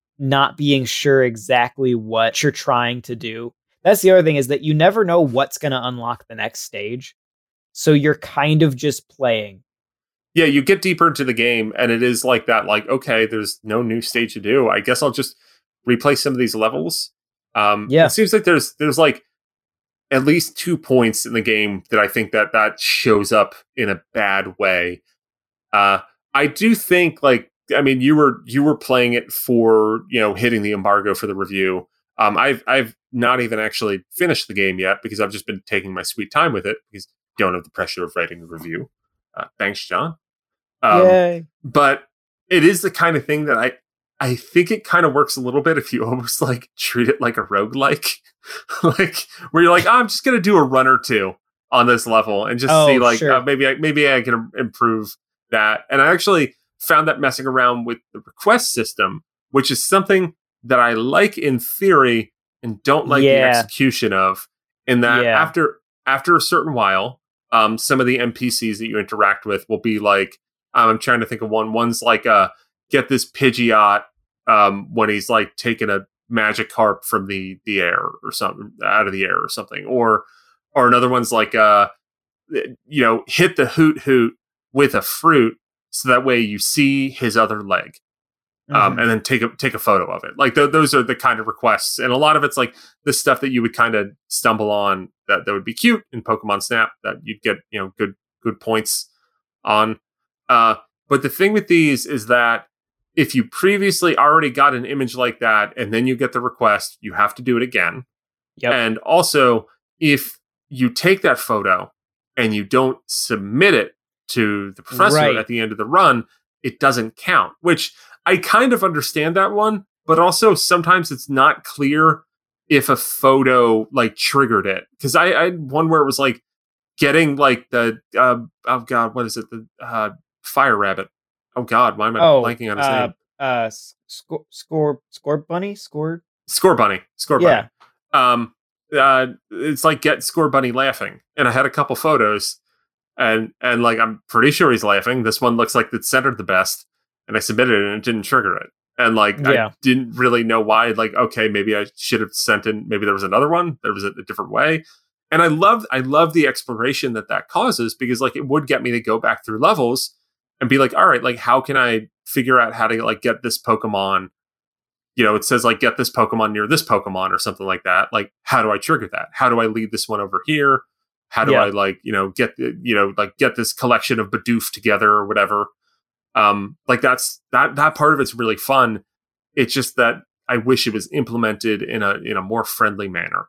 not being sure exactly what you're trying to do. That's the other thing, is that you never know what's going to unlock the next stage. So you're kind of just playing. yeah, you get deeper into the game, and it is like that. Like, okay, there's no new stage to do. I guess I'll just replay some of these levels. Um, Yeah. It seems like there's there's like at least two points in the game that I think that that shows up in a bad way. Uh, I do think, like, I mean, you were you were playing it for, you know, hitting the embargo for the review. Um, I've I've not even actually finished the game yet because I've just been taking my sweet time with it because I don't have the pressure of writing the review. Uh, thanks, John. Um, Yay. But it is the kind of thing that I I think it kind of works a little bit if you almost like treat it like a roguelike. Like where you're like, oh, I'm just gonna do a run or two on this level and just Oh, see like sure. uh, maybe I, maybe I can improve that. And I actually found that messing around with the request system, which is something that I like in theory and don't like the Yeah. execution of, in that Yeah. after after a certain while, um, some of the N P Cs that you interact with will be like, um, I'm trying to think of one. One's like, uh, get this Pidgeot um, when he's like taking a Magikarp from the the air or something, out of the air or something, or or another one's like, uh, you know, hit the Hoot Hoot with a fruit so that way you see his other leg. Um, Mhm. and then take a take a photo of it. Like th- those are the kind of requests, and a lot of it's like the stuff that you would kind of stumble on that, that would be cute in Pokemon Snap that you'd get, you know, good good points on. Uh, but the thing with these is that if you previously already got an image like that and then you get the request, you have to do it again. Yep. And also, if you take that photo and you don't submit it to the professor Right. at the end of the run, it doesn't count, which I kind of understand that one, but also sometimes it's not clear if a photo like triggered it. Because I, I had one where it was like getting like the, uh, oh God, what is it? The uh, fire rabbit. Oh God, why am I Oh, blanking on his uh, name? uh, score, score, score bunny, score. Score Bunny. Score Yeah. Bunny. Um, uh, it's like get Score Bunny laughing. And I had a couple photos and, and like, I'm pretty sure he's laughing. This one looks like it's centered the best. And I submitted it and it didn't trigger it. And like, Yeah. I didn't really know why. Like, okay, maybe I should have sent in, maybe there was another one. There was a, a different way. And I love, I love the exploration that that causes, because like it would get me to go back through levels and be like, all right, like how can I figure out how to like get this Pokemon? You know, it says like get this Pokemon near this Pokemon or something like that. Like, how do I trigger that? How do I lead this one over here? How do Yeah. I like, you know, get the, you know, like get this collection of Bidoof together or whatever? Um, like that's that that part of it's really fun. It's just that I wish it was implemented in a in a more friendly manner.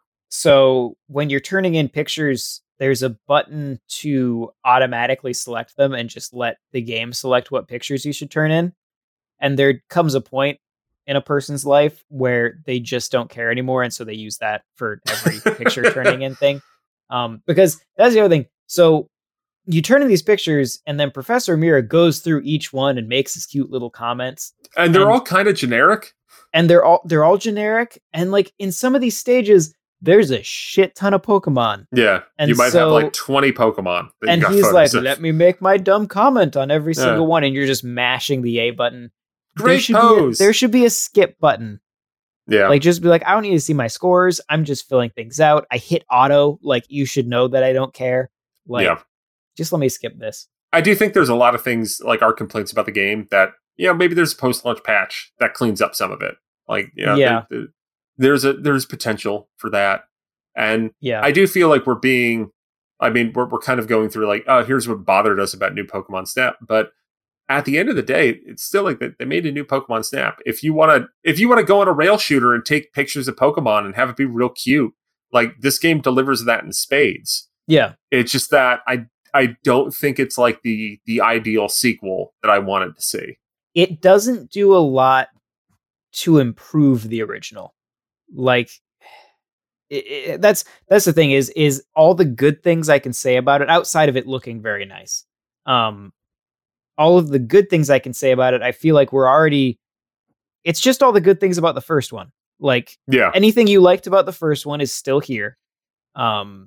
So when you're turning in pictures, there's a button to automatically select them and just let the game select what pictures you should turn in. And there comes a point in a person's life where they just don't care anymore, and so they use that for every picture turning in thing. Um, because that's the other thing. So you turn in these pictures, and then Professor Mira goes through each one and makes his cute little comments. And they're And- all kind of generic. And they're all they're all generic. And like in some of these stages, there's a shit ton of Pokemon. Yeah. And you might so- have like twenty Pokemon. that you And got he's photos like, of. let me make my dumb comment on every Yeah. single one. And you're just mashing the A button. There Great should, be a, pose. there should be a skip button. Yeah. Like, just be like, I don't need to see my scores. I'm just filling things out. I hit auto. Like, you should know that I don't care. Like, Yeah. just let me skip this. I do think there's a lot of things like our complaints about the game that, you know, maybe there's a post-launch patch that cleans up some of it. Like, you know, Yeah. there- there- there's a there's potential for that. And Yeah. I do feel like we're being, I mean, we're we're kind of going through like, oh, here's what bothered us about new Pokemon Snap. But at the end of the day, it's still like they, they made a new Pokemon Snap. If you want to, if you want to go on a rail shooter and take pictures of Pokemon and have it be real cute, like this game delivers that in spades. yeah. It's just that I I don't think it's like the the ideal sequel that I wanted to see. It doesn't do a lot to improve the original. Like, it, it, that's that's the thing is is all the good things I can say about it outside of it looking very nice. Um, all of the good things I can say about it, I feel like we're already. It's just all the good things about the first one. Like Yeah. anything you liked about the first one is still here. Um,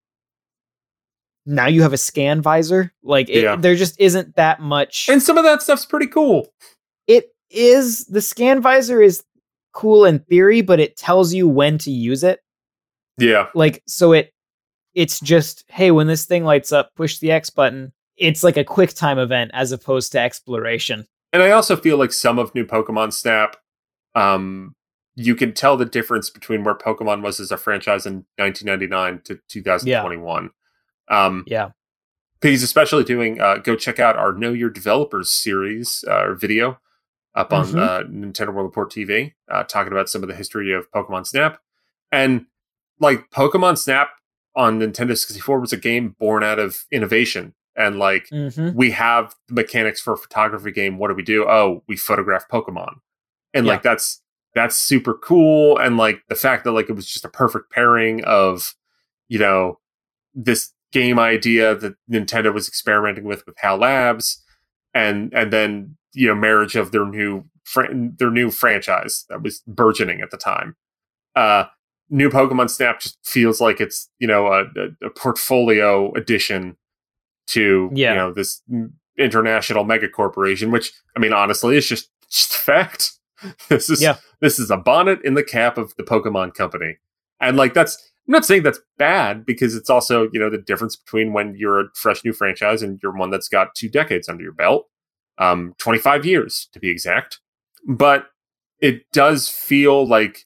now you have a scan visor. Like it, Yeah. there just isn't that much. And some of that stuff's pretty cool. It is the scan visor is cool in theory, but it tells you when to use it. Yeah. Like, so it it's just, hey, when this thing lights up, push the X button. it's like a quick time event as opposed to exploration. And I also feel like some of New Pokemon Snap, um, you can tell the difference between where Pokemon was as a franchise in nineteen ninety-nine to two thousand twenty-one. Yeah. Um, yeah. He's especially doing, uh, go check out our Know Your Developers series, uh, video up on mm-hmm. uh, Nintendo World Report T V, uh, talking about some of the history of Pokemon Snap. And like Pokemon Snap on Nintendo sixty-four was a game born out of innovation. And like, mm-hmm. we have the mechanics for a photography game. What do we do? Oh, we photograph Pokemon. And yeah. like, that's, that's super cool. And like the fact that like, it was just a perfect pairing of, you know, this game idea that Nintendo was experimenting with, with HAL Labs. And, and then, you know, marriage of their new, fr- their new franchise that was burgeoning at the time. Uh, New Pokemon Snap just feels like it's, you know, a, a, a portfolio addition to, yeah. you know, this international mega corporation, which, I mean, honestly, is just, just a fact. This is, yeah. this is a bonnet in the cap of the Pokemon company. And like, that's, I'm not saying that's bad, because it's also, you know, the difference between when you're a fresh new franchise and you're one that's got two decades under your belt, um, twenty-five years to be exact. But it does feel like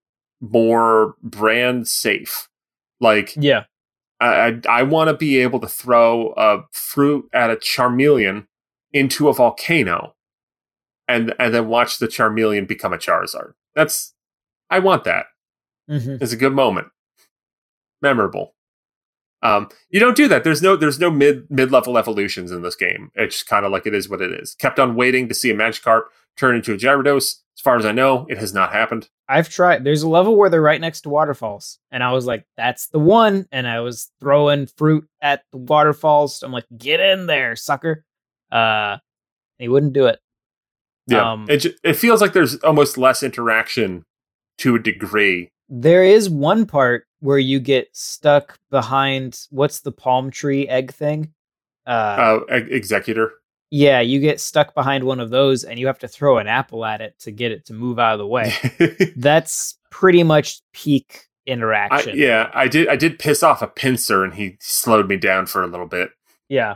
more brand safe. Like, yeah. I, I want to be able to throw a fruit at a Charmeleon into a volcano and and then watch the Charmeleon become a Charizard. That's, I want that. Mm-hmm. It's a good moment. Memorable. Um, you don't do that. There's no there's no mid mid-level evolutions in this game. It's kind of like it is what it is. Kept on waiting to see a Magikarp turn into a Gyarados. As far as I know, it has not happened. I've tried. There's a level where they're right next to waterfalls. And I was like, that's the one. And I was throwing fruit at the waterfalls. I'm like, get in there, sucker. Uh, he wouldn't do it. Yeah. Um, it, it feels like there's almost less interaction to a degree. There is one part where you get stuck behind, what's the palm tree egg thing? Uh, uh Executor. Yeah, you get stuck behind one of those and you have to throw an apple at it to get it to move out of the way. That's pretty much peak interaction. I, yeah, I did I did piss off a pincer and he slowed me down for a little bit. Yeah.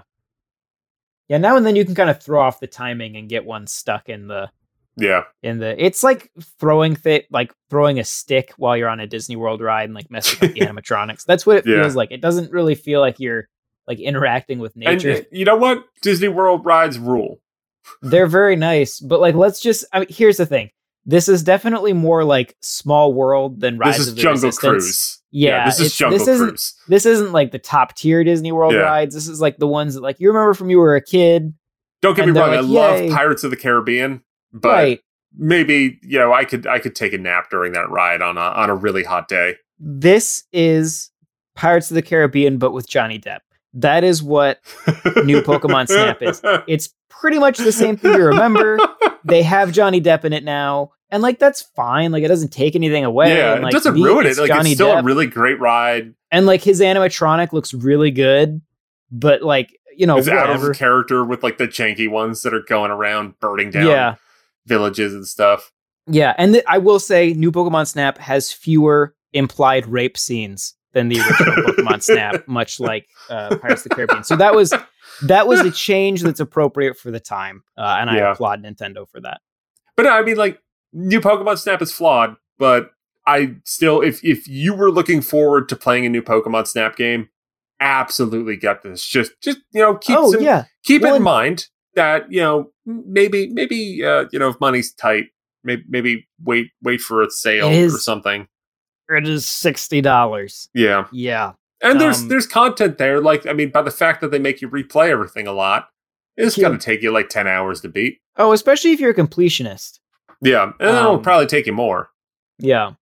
Yeah, now and then you can kind of throw off the timing and get one stuck in the Yeah. In the it's like throwing th- like throwing a stick while you're on a Disney World ride and like messing up the animatronics. That's what it yeah. feels like. It doesn't really feel like you're like interacting with nature. And you know what? Disney World rides rule. They're very nice, but like, let's just, I mean, here's the thing. This is definitely more like Small World than Rise this is of the Jungle Resistance. Cruise. Yeah, yeah this is Jungle this Cruise. Isn't, this isn't like the top tier Disney World yeah. rides. This is like the ones that like you remember from you were a kid. Don't get me wrong. Like, I love Pirates of the Caribbean, but right. maybe, you know, I could, I could take a nap during that ride on a, on a really hot day. This is Pirates of the Caribbean, but with Johnny Depp. That is what New Pokemon Snap is. It's pretty much the same thing you remember. They have Johnny Depp in it now. And, like, that's fine. Like, it doesn't take anything away. Yeah, and, like, it doesn't the, ruin it's it. Like, Johnny it's still Depp. a really great ride. And, like, his animatronic looks really good. But, like, you know, it's whatever. out of character with, like, the janky ones that are going around burning down yeah. villages and stuff. Yeah, and th- I will say New Pokemon Snap has fewer implied rape scenes than the original Pokemon Snap, much like uh, Pirates of the Caribbean. So that was that was a change that's appropriate for the time, uh, and I yeah. applaud Nintendo for that. But I mean, like, New Pokemon Snap is flawed, but I still, if if you were looking forward to playing a new Pokemon Snap game, absolutely get this. Just, just you know, keep oh, some, yeah. keep well, in mind that, you know, maybe maybe uh, you know, if money's tight, maybe maybe wait wait for a sale or something. It is sixty dollars. Yeah. Yeah. And there's um, there's content there. Like, I mean, by the fact that they make you replay everything a lot, it's yeah. going to take you like ten hours to beat. Oh, especially if you're a completionist. Yeah. And um, it'll probably take you more. Yeah.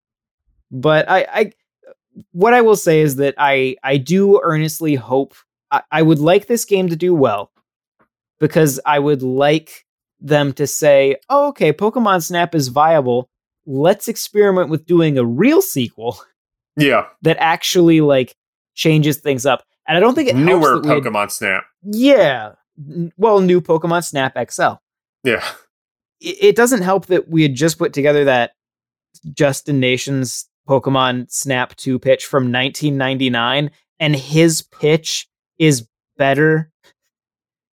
But I, I, what I will say is that I, I do earnestly hope, I, I would like this game to do well, because I would like them to say, oh, okay, Pokemon Snap is viable. Let's experiment with doing a real sequel. Yeah. That actually like changes things up. And I don't think it newer helps Pokemon had, Snap. Yeah. Well, new Pokemon Snap X L. Yeah. It, it doesn't help that we had just put together that Justin Nation's Pokemon Snap two pitch from nineteen ninety-nine, and his pitch is better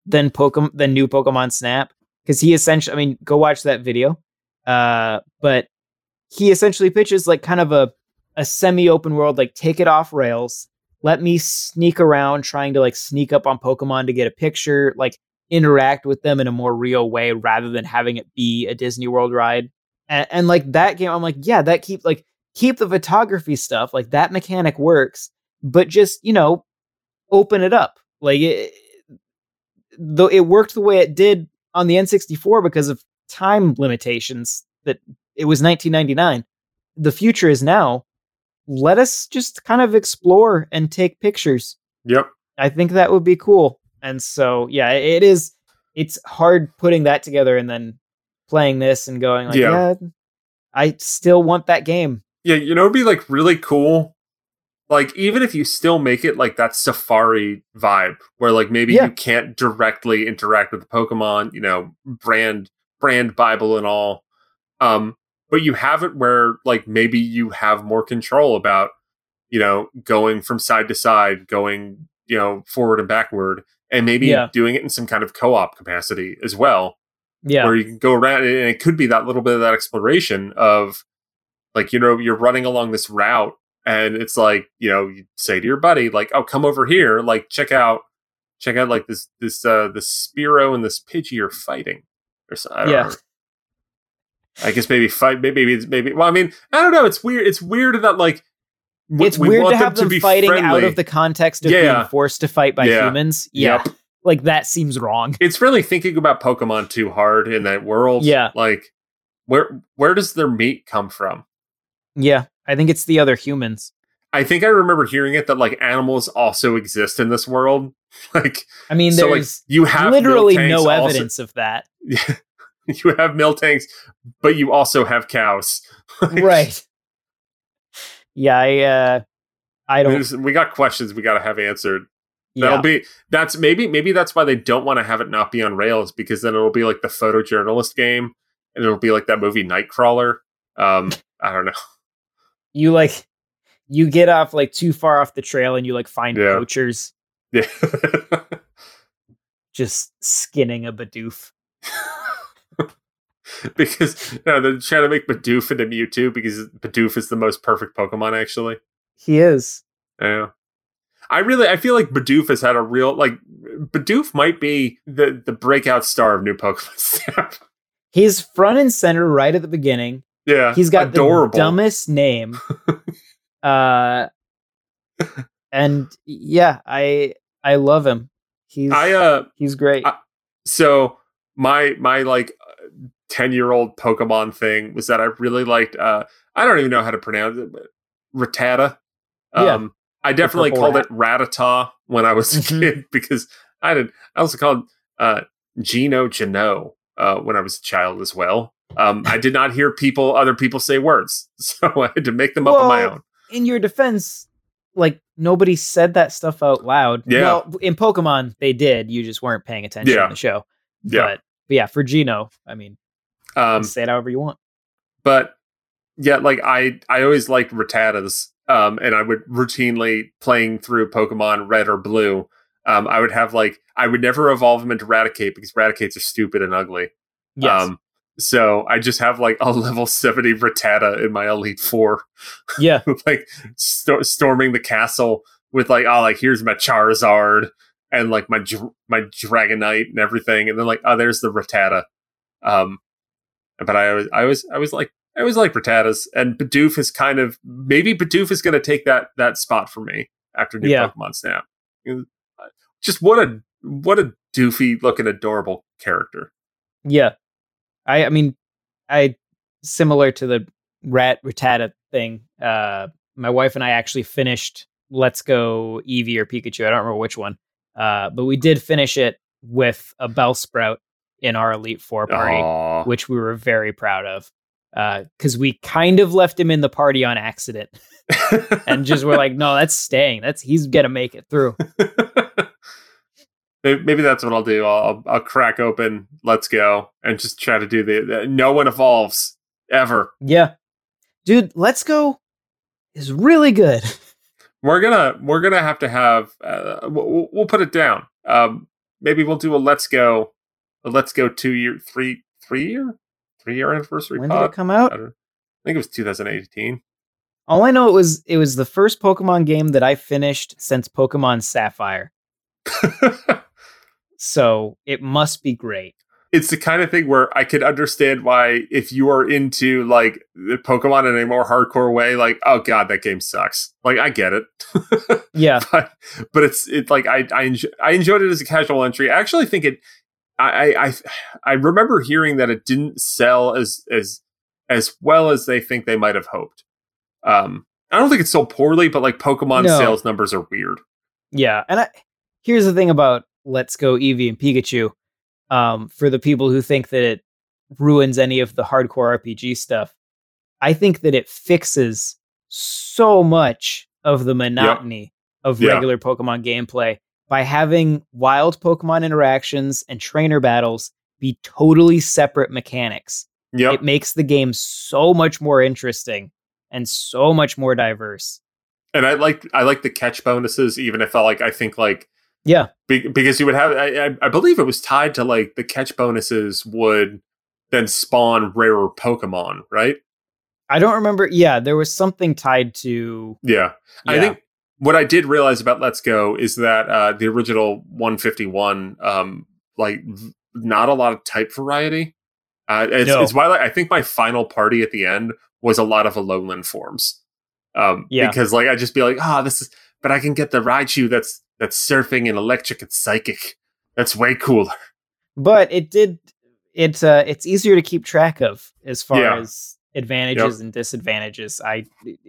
than Pokemon than new Pokemon Snap, because he essentially, I mean, go watch that video. Uh, but he essentially pitches like kind of a a semi-open world, like take it off rails. Let me sneak around trying to like sneak up on Pokemon to get a picture, like interact with them in a more real way rather than having it be a Disney World ride. And, and like that game, I'm like, yeah, that keep like keep the photography stuff, like that mechanic works, but just, you know, open it up. Like it, though it worked the way it did on the N sixty-four because of time limitations, that it was nineteen ninety-nine. The future is now. Let us just kind of explore and take pictures. Yep. I think that would be cool. And so, yeah, it is, it's hard putting that together and then playing this and going like, yeah, yeah I still want that game. Yeah, you know, it'd be like really cool. Like, even if you still make it like that Safari vibe where like maybe yeah. you can't directly interact with the Pokemon, you know, brand, brand Bible and all. Um, But you have it where, like, maybe you have more control about, you know, going from side to side, going, you know, forward and backward, and maybe yeah. doing it in some kind of co-op capacity as well. Yeah. Where you can go around, and it could be that little bit of that exploration of, like, you know, you're running along this route, and it's like, you know, you say to your buddy, like, oh, come over here, like, check out, check out, like, this, this, uh, this Spearow and this Pidgey are fighting. Or so, I don't yeah. know. I guess maybe fight. Maybe maybe maybe. Well, I mean, I don't know. It's weird. It's weird that like w- it's weird to have them, them fighting friendly. Out of the context of yeah. being forced to fight by yeah. humans. Yeah, yep. Like that seems wrong. It's really thinking about Pokemon too hard in that world. Yeah, like where where does their meat come from? Yeah, I think it's the other humans. I think I remember hearing it that like animals also exist in this world. Like, I mean, so, there's like, you have literally no evidence also- of that. Yeah. You have Miltanks, but you also have cows. Right. Yeah, I, uh, I don't... There's, we got questions we got to have answered. Yeah. That'll be... That's maybe maybe that's why they don't want to have it not be on rails, because then it'll be like the photojournalist game, and it'll be like that movie Nightcrawler. Um, I don't know. You, like... You get off, like, too far off the trail, and you, like, find yeah. poachers. Yeah. Just skinning a Bidoof. Because no, they're trying to make Bidoof into Mewtwo because Bidoof is the most perfect Pokemon, actually. He is. Yeah. I really, I feel like Bidoof has had a real, like, Bidoof might be the, the breakout star of new Pokemon Snap. He's front and center right at the beginning. Yeah. He's got adorable. the dumbest name. uh, and yeah, I I love him. He's I, uh, he's great. I, so my, my, like, ten-year-old Pokemon thing was that I really liked, uh, I don't even know how to pronounce it, but Rattata. Um, yeah. I definitely called rat. it Rattata when I was a mm-hmm. kid, because I did. I also called uh, Geno Geno uh, when I was a child as well. Um, I did not hear people, other people say words, so I had to make them well, up on my own. In your defense, like, nobody said that stuff out loud. Yeah. Well, in Pokemon, they did. You just weren't paying attention yeah. in the show. Yeah. But, but yeah, for Geno, I mean, um, say it however you want. But yeah, like I, I always liked Rattatas, um, and I would routinely playing through Pokemon Red or Blue. Um, I would have like I would never evolve them into Raticate because Raticates are stupid and ugly. Yes. Um, so I just have like a level seventy Rattata in my Elite Four. Yeah, like st- storming the castle with like oh like here's my Charizard and like my my Dragonite and everything, and then like oh there's the Rattata. Um, but I always I was I was like I always like Rattatas, and Bidoof is kind of maybe Bidoof is going to take that that spot for me after new yeah. Pokemon Snap. Just what a what a doofy looking adorable character. Yeah, I I mean I similar to the Rat Rattata thing. Uh, my wife and I actually finished Let's Go Eevee or Pikachu. I don't remember which one, uh, but we did finish it with a Bellsprout in our Elite Four party, Aww. which we were very proud of. Because uh, we kind of left him in the party on accident, and just were like, "No, that's staying. That's he's gonna make it through." Maybe that's what I'll do. I'll I'll crack open Let's Go and just try to do the, the no one evolves ever. Yeah, dude, Let's Go is really good. We're gonna we're gonna have to have uh, we'll, we'll put it down. Um, maybe we'll do a Let's Go, a Let's Go two year, three, three year, three year anniversary. When pod. did it come out? I, don't, I think it was two thousand eighteen. All I know it was it was the first Pokemon game that I finished since Pokemon Sapphire. So it must be great. It's the kind of thing where I could understand why, if you are into like Pokemon in a more hardcore way, like, oh god, that game sucks. Like, I get it. Yeah, but, but it's it's like I I, enjoy, I enjoyed it as a casual entry. I actually think it. I, I I remember hearing that it didn't sell as as as well as they think they might have hoped. Um, I don't think it sold poorly, but like Pokemon No. sales numbers are weird. yeah. And I, here's the thing about Let's Go Eevee and Pikachu. Um, for the people who think that it ruins any of the hardcore R P G stuff, I think that it fixes so much of the monotony of Yeah. regular Pokemon gameplay by having wild Pokemon interactions and trainer battles be totally separate mechanics. Yep. It makes the game so much more interesting and so much more diverse. And I like I like the catch bonuses, even if I like I think like Yeah. be, because you would have I, I I believe it was tied to like the catch bonuses would then spawn rarer Pokemon, right? I don't remember. Yeah, there was something tied to. Yeah. I Yeah. think what I did realize about Let's Go is that uh, the original one fifty-one, um, like v- not a lot of type variety. Uh, it's, No. it's why like, I think my final party at the end was a lot of Alolan forms. Um, Yeah. Because like I'd just be like, ah, oh, this is, but I can get the Raichu that's that's surfing and electric and psychic. That's way cooler. But it did. It uh, it's easier to keep track of as far Yeah. as advantages and disadvantages. I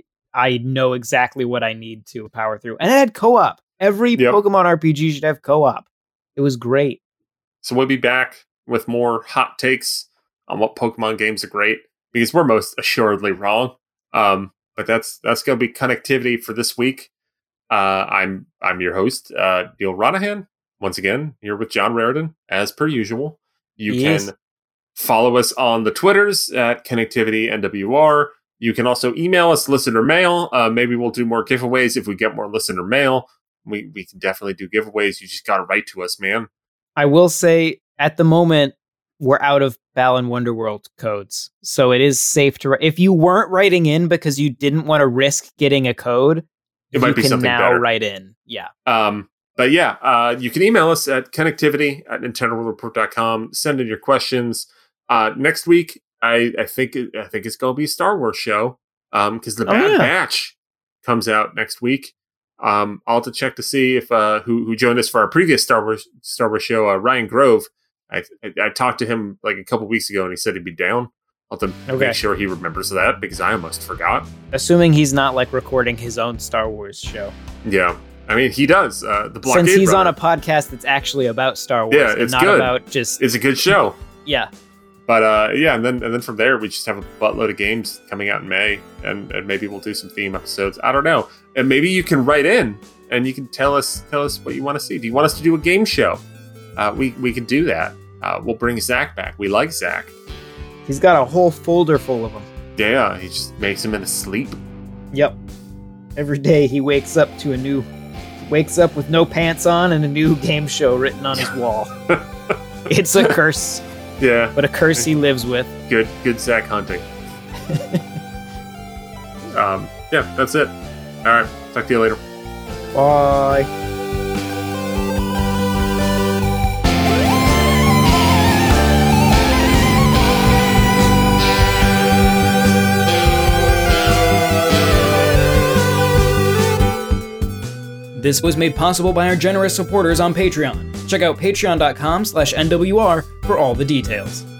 I know exactly what I need to power through, and it had co-op. Every Yep. Pokemon R P G should have co-op. It was great. So we'll be back with more hot takes on what Pokemon games are great, because we're most assuredly wrong. Um, but that's that's going to be connectivity for this week. Uh, I'm I'm your host, uh, Neil Ronahan. Once again, here with John Raridan, as per usual. You Yes. can follow us on the Twitters at Connectivity N W R. You can also email us listener mail. Uh, maybe we'll do more giveaways if we get more listener mail. We we can definitely do giveaways. You just got to write to us, man. I will say, at the moment, we're out of Balan Wonderworld codes, so it is safe to. If you weren't writing in because you didn't want to risk getting a code, It might you be can something now better. write in. Yeah. Um, but yeah, uh, you can email us at connectivity at nintendo world report dot com. Send in your questions. Uh, next week, I, I think it, I think it's going to be a Star Wars show because the Oh, Bad yeah. Batch comes out next week. Um, I'll have to check to see if uh, who who joined us for our previous Star Wars Star Wars show, uh, Ryan Grove. I, I I talked to him like a couple weeks ago, and he said he'd be down. I'll have to Okay. make sure he remembers that because I almost forgot. Assuming he's not like recording his own Star Wars show. Yeah, I mean he does. Uh, the Blockade Since he's Runner. on a podcast that's actually about Star Wars Yeah, and it's not good. about just It's a good show. yeah. But uh, yeah, and then and then from there we just have a buttload of games coming out in May, and, and maybe we'll do some theme episodes. I don't know, and maybe you can write in and you can tell us tell us what you want to see. Do you want us to do a game show? Uh, we we can do that. Uh, we'll bring Zach back. We like Zach. He's got a whole folder full of them. Yeah, he just makes him in his sleep. Yep. Every day he wakes up to a new wakes up with no pants on and a new game show written on his wall. It's a curse, Yeah, but a curse he lives with. good good Zach hunting. um, yeah, that's it. All right, talk to you later. Bye. This was made possible by our generous supporters on Patreon. Check out patreon dot com slash N W R for all the details.